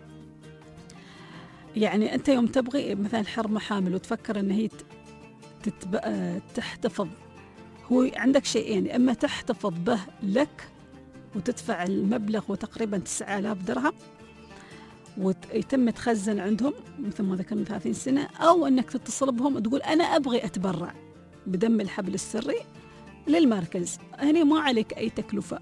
يعني أنت يوم تبغي مثلا حرمة حامل وتفكر أن هي تحتفظ، هو عندك شيئين، إما تحتفظ به لك وتدفع المبلغ وتقريبا تسعة آلاف درهم ويتم تخزن عندهم مثل ما ذكرنا ثلاثين سنة، أو أنك تتصل بهم وتقول أنا أبغي أتبرع بدم الحبل السري للمركز. هنا ما عليك أي تكلفة.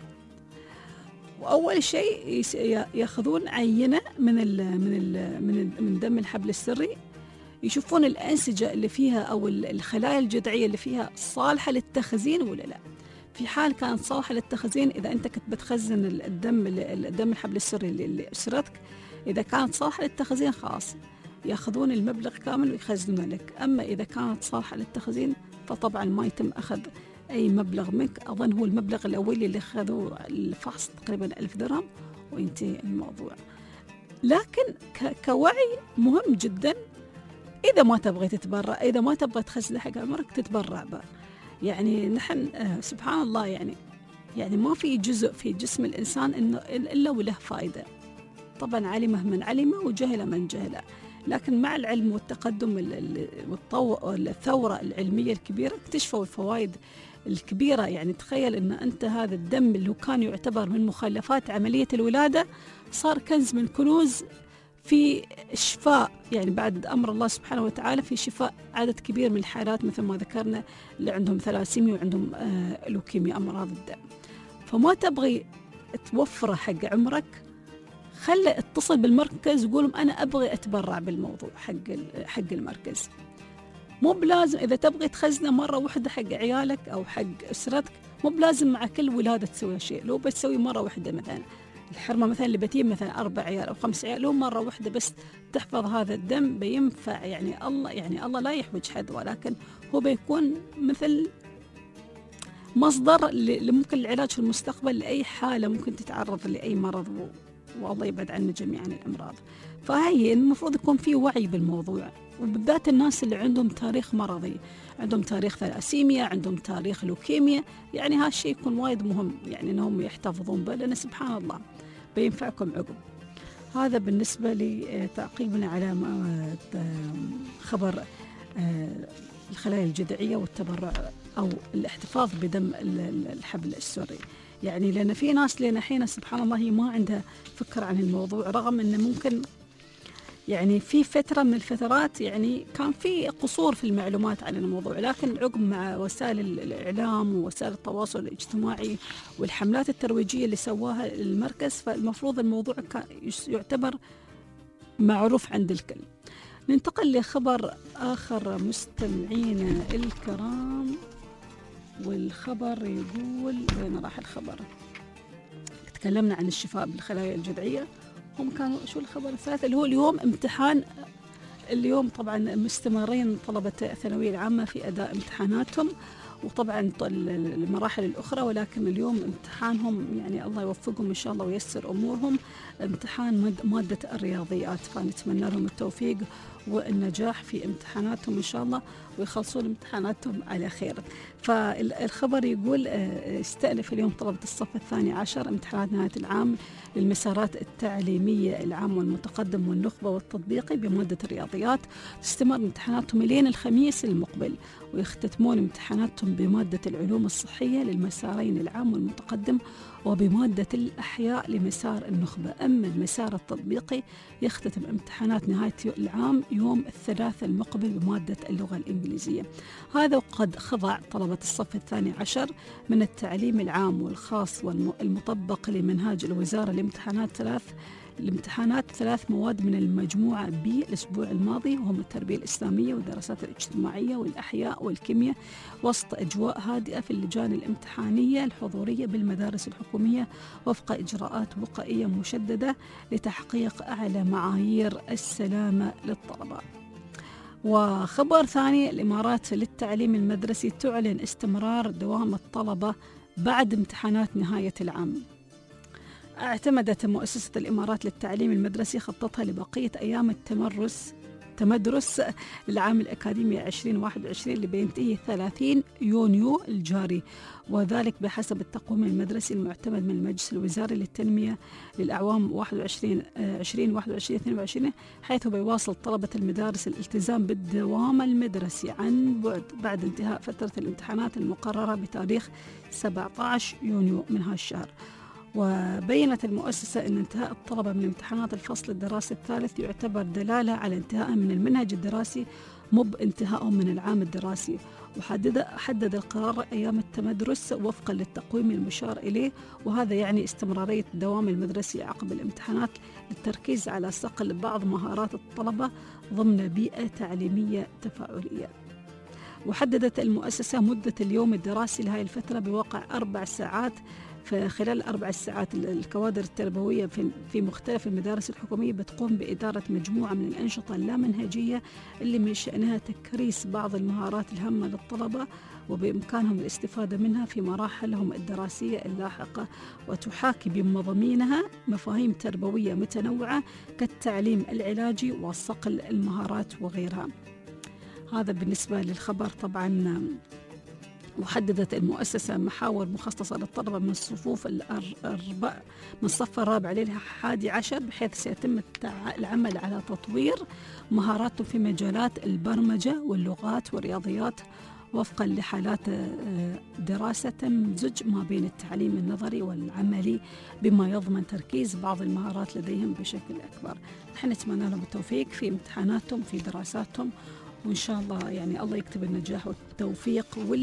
وأول شيء يأخذون عينة من ال من ال من, ال من دم الحبل السري، يشوفون الأنسجة اللي فيها أو الخلايا الجذعية اللي فيها صالحة للتخزين ولا لا. في حال كانت صالحة للتخزين، إذا أنت كنت بتخزن الدم الدم الحبل السري لأسرتك، إذا كانت صالحة للتخزين خلاص يأخذون المبلغ كامل ويخزنونه لك. أما إذا كانت صالحة للتخزين فطبعا ما يتم أخذ أي مبلغ منك. أظن هو المبلغ الأولي اللي أخذوه الفحص تقريبا ألف درهم وينتهي الموضوع. لكن كوعي مهم جدا، إذا ما تبغي تتبرع، إذا ما تبغي تخزن حق عمرك تتبرع به. يعني نحن آه سبحان الله يعني يعني ما في جزء في جسم الإنسان إنه إلا وله فائدة. طبعا علمه من علمه وجهل من جهله، لكن مع العلم والتقدم والثورة العلمية الكبيرة اكتشفوا الفوائد الكبيرة. يعني تخيل أن أنت هذا الدم اللي كان يعتبر من مخلفات عملية الولادة صار كنز من كنوز في الشفاء، يعني بعد أمر الله سبحانه وتعالى في شفاء عدد كبير من الحالات مثل ما ذكرنا اللي عندهم ثلاسيميا وعندهم آه لوكيميا أمراض الدم. فما تبغي توفره حق عمرك، خلي اتصل بالمركز وقولهم أنا أبغي أتبرع بالموضوع حق حق المركز. مو بلازم إذا تبغي تخزنه مرة واحدة حق عيالك أو حق أسرتك، مو بلازم مع كل ولادة تسوي شيء. لو بتسوي مرة واحدة مثلا الحرمة مثلا اللي بتيم مثلا أربع عيال أو خمس عيال، لو مرة واحدة بس تحفظ هذا الدم بينفع. يعني الله يعني الله لا يحوج حد، ولكن هو بيكون مثل مصدر لممكن العلاج في المستقبل لأي حالة ممكن تتعرض لأي مرض، والله يبعد عنا جميعا الأمراض. فهي المفروض يكون في وعي بالموضوع. وبالذات الناس اللي عندهم تاريخ مرضي، عندهم تاريخ ثلاسيميا، عندهم تاريخ لوكيميا، يعني هالشيء يكون وايد مهم يعني أنهم يحتفظون به، لأن سبحان الله بينفعكم عقب. هذا بالنسبة لتعقيبنا على خبر الخلايا الجذعية والتبرع أو الاحتفاظ بدم الحبل السري. يعني لأن في ناس لنا حين سبحان الله ما عندها فكرة عن الموضوع، رغم أنه ممكن يعني في فترة من الفترات يعني كان في قصور في المعلومات عن الموضوع، لكن عقب مع وسائل الإعلام ووسائل التواصل الاجتماعي والحملات الترويجية اللي سواها المركز، فالمفروض الموضوع كان يعتبر معروف عند الكل. ننتقل لخبر آخر مستمعينا الكرام، والخبر يقول وين راح الخبر؟ تكلمنا عن الشفاء بالخلايا الجذعية، هم كانوا شو الخبر الثالث اللي هو اليوم امتحان. اليوم طبعا مستمرين طلبة الثانوية العامة في أداء امتحاناتهم، وطبعا المراحل الأخرى، ولكن اليوم امتحانهم يعني الله يوفقهم إن شاء الله وييسر أمورهم، امتحان مادة الرياضيات، فنتمنى لهم التوفيق والنجاح في امتحاناتهم إن شاء الله ويخلصون امتحاناتهم على خير. فالخبر يقول استأنف اليوم طلبة الصف الثاني عشر امتحانات نهاية العام للمسارات التعليمية العام والمتقدم والنخبة والتطبيقي بمادة الرياضيات. تستمر امتحاناتهم لين الخميس المقبل، ويختتمون امتحاناتهم بمادة العلوم الصحية للمسارين العام والمتقدم وبمادة الأحياء لمسار النخبة. أما المسار التطبيقي يختتم امتحانات نهاية العام يوم الثلاثاء المقبل بمادة اللغة الإنجليزية. هذا وقد خضع طلبة الصف الثاني عشر من التعليم العام والخاص والمطبق لمنهاج الوزارة لامتحانات ثلاث الامتحانات ثلاث مواد من المجموعة بي الأسبوع الماضي، وهم التربية الإسلامية والدراسات الاجتماعية والأحياء والكيمياء، وسط أجواء هادئة في اللجان الامتحانية الحضورية بالمدارس الحكومية وفق إجراءات وقائية مشددة لتحقيق أعلى معايير السلامة للطلبة. وخبر ثاني، الإمارات للتعليم المدرسي تعلن استمرار دوام الطلبة بعد امتحانات نهاية العام. اعتمدت مؤسسة الإمارات للتعليم المدرسي خطتها لبقية أيام التمرس تمدرس للعام الأكاديمي عشرين واحد وعشرين اللي بينتهي ثلاثين يونيو الجاري، وذلك بحسب التقويم المدرسي المعتمد من المجلس الوزاري للتنمية للأعوام واحد وعشرين عشرين واحد وعشرين اثنين وعشرين، حيث بيواصل طلبة المدارس الالتزام بالدوام المدرسي عن بعد بعد انتهاء فترة الامتحانات المقررة بتاريخ سبعة عشر يونيو من هالشهر. وبينت المؤسسة أن انتهاء الطلبة من امتحانات الفصل الدراسي الثالث يعتبر دلالة على انتهائهم من المنهج الدراسي مب انتهائهم من العام الدراسي. وحدد حدد القرار أيام التمدرس وفقا للتقويم المشار إليه، وهذا يعني استمرارية الدوام المدرسي عقب الامتحانات للتركيز على صقل بعض مهارات الطلبة ضمن بيئة تعليمية تفاعلية. وحددت المؤسسة مدة اليوم الدراسي لهذه الفترة بواقع أربع ساعات. فخلال أربع ساعات الكوادر التربوية في مختلف المدارس الحكومية بتقوم بإدارة مجموعة من الأنشطة اللامنهجية اللي من شأنها تكريس بعض المهارات الهامة للطلبة وبإمكانهم الاستفادة منها في مراحلهم الدراسية اللاحقة، وتحاكي بمضامينها مفاهيم تربوية متنوعة كالتعليم العلاجي وصقل المهارات وغيرها. هذا بالنسبة للخبر. طبعا وحددت المؤسسة محاور مخصصة للطلبة من الصفوف الأربع من الصف الرابع للحادي عشر، بحيث سيتم العمل على تطوير مهاراتهم في مجالات البرمجة واللغات والرياضيات وفقا لحالات دراسة تمزج ما بين التعليم النظري والعملي بما يضمن تركيز بعض المهارات لديهم بشكل أكبر. نحن نتمنى لهم التوفيق في امتحاناتهم في دراساتهم، وإن شاء الله يعني الله يكتب النجاح والتوفيق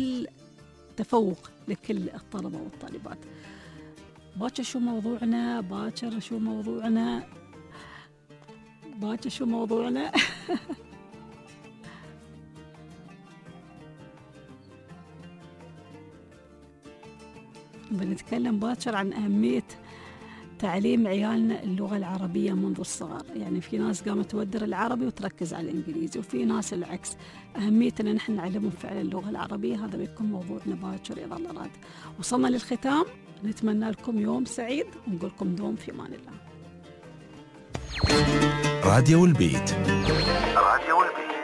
والتفوق لكل الطلبة والطالبات. باكر شو موضوعنا؟ باكر شو موضوعنا؟ باكر شو موضوعنا؟ بنتكلم باكر عن أهمية تعليم عيالنا اللغة العربية منذ الصغر. يعني في ناس قامت تودر العربي وتركز على الإنجليزي، وفي ناس العكس، أهمية أن نحن نعلمهم فعلا اللغة العربية. هذا بيكون موضوعنا باكر إذا الله راد. وصلنا للختام، نتمنى لكم يوم سعيد ونقول لكم دوم في أمان الله. راديو البيت. راديو البيت.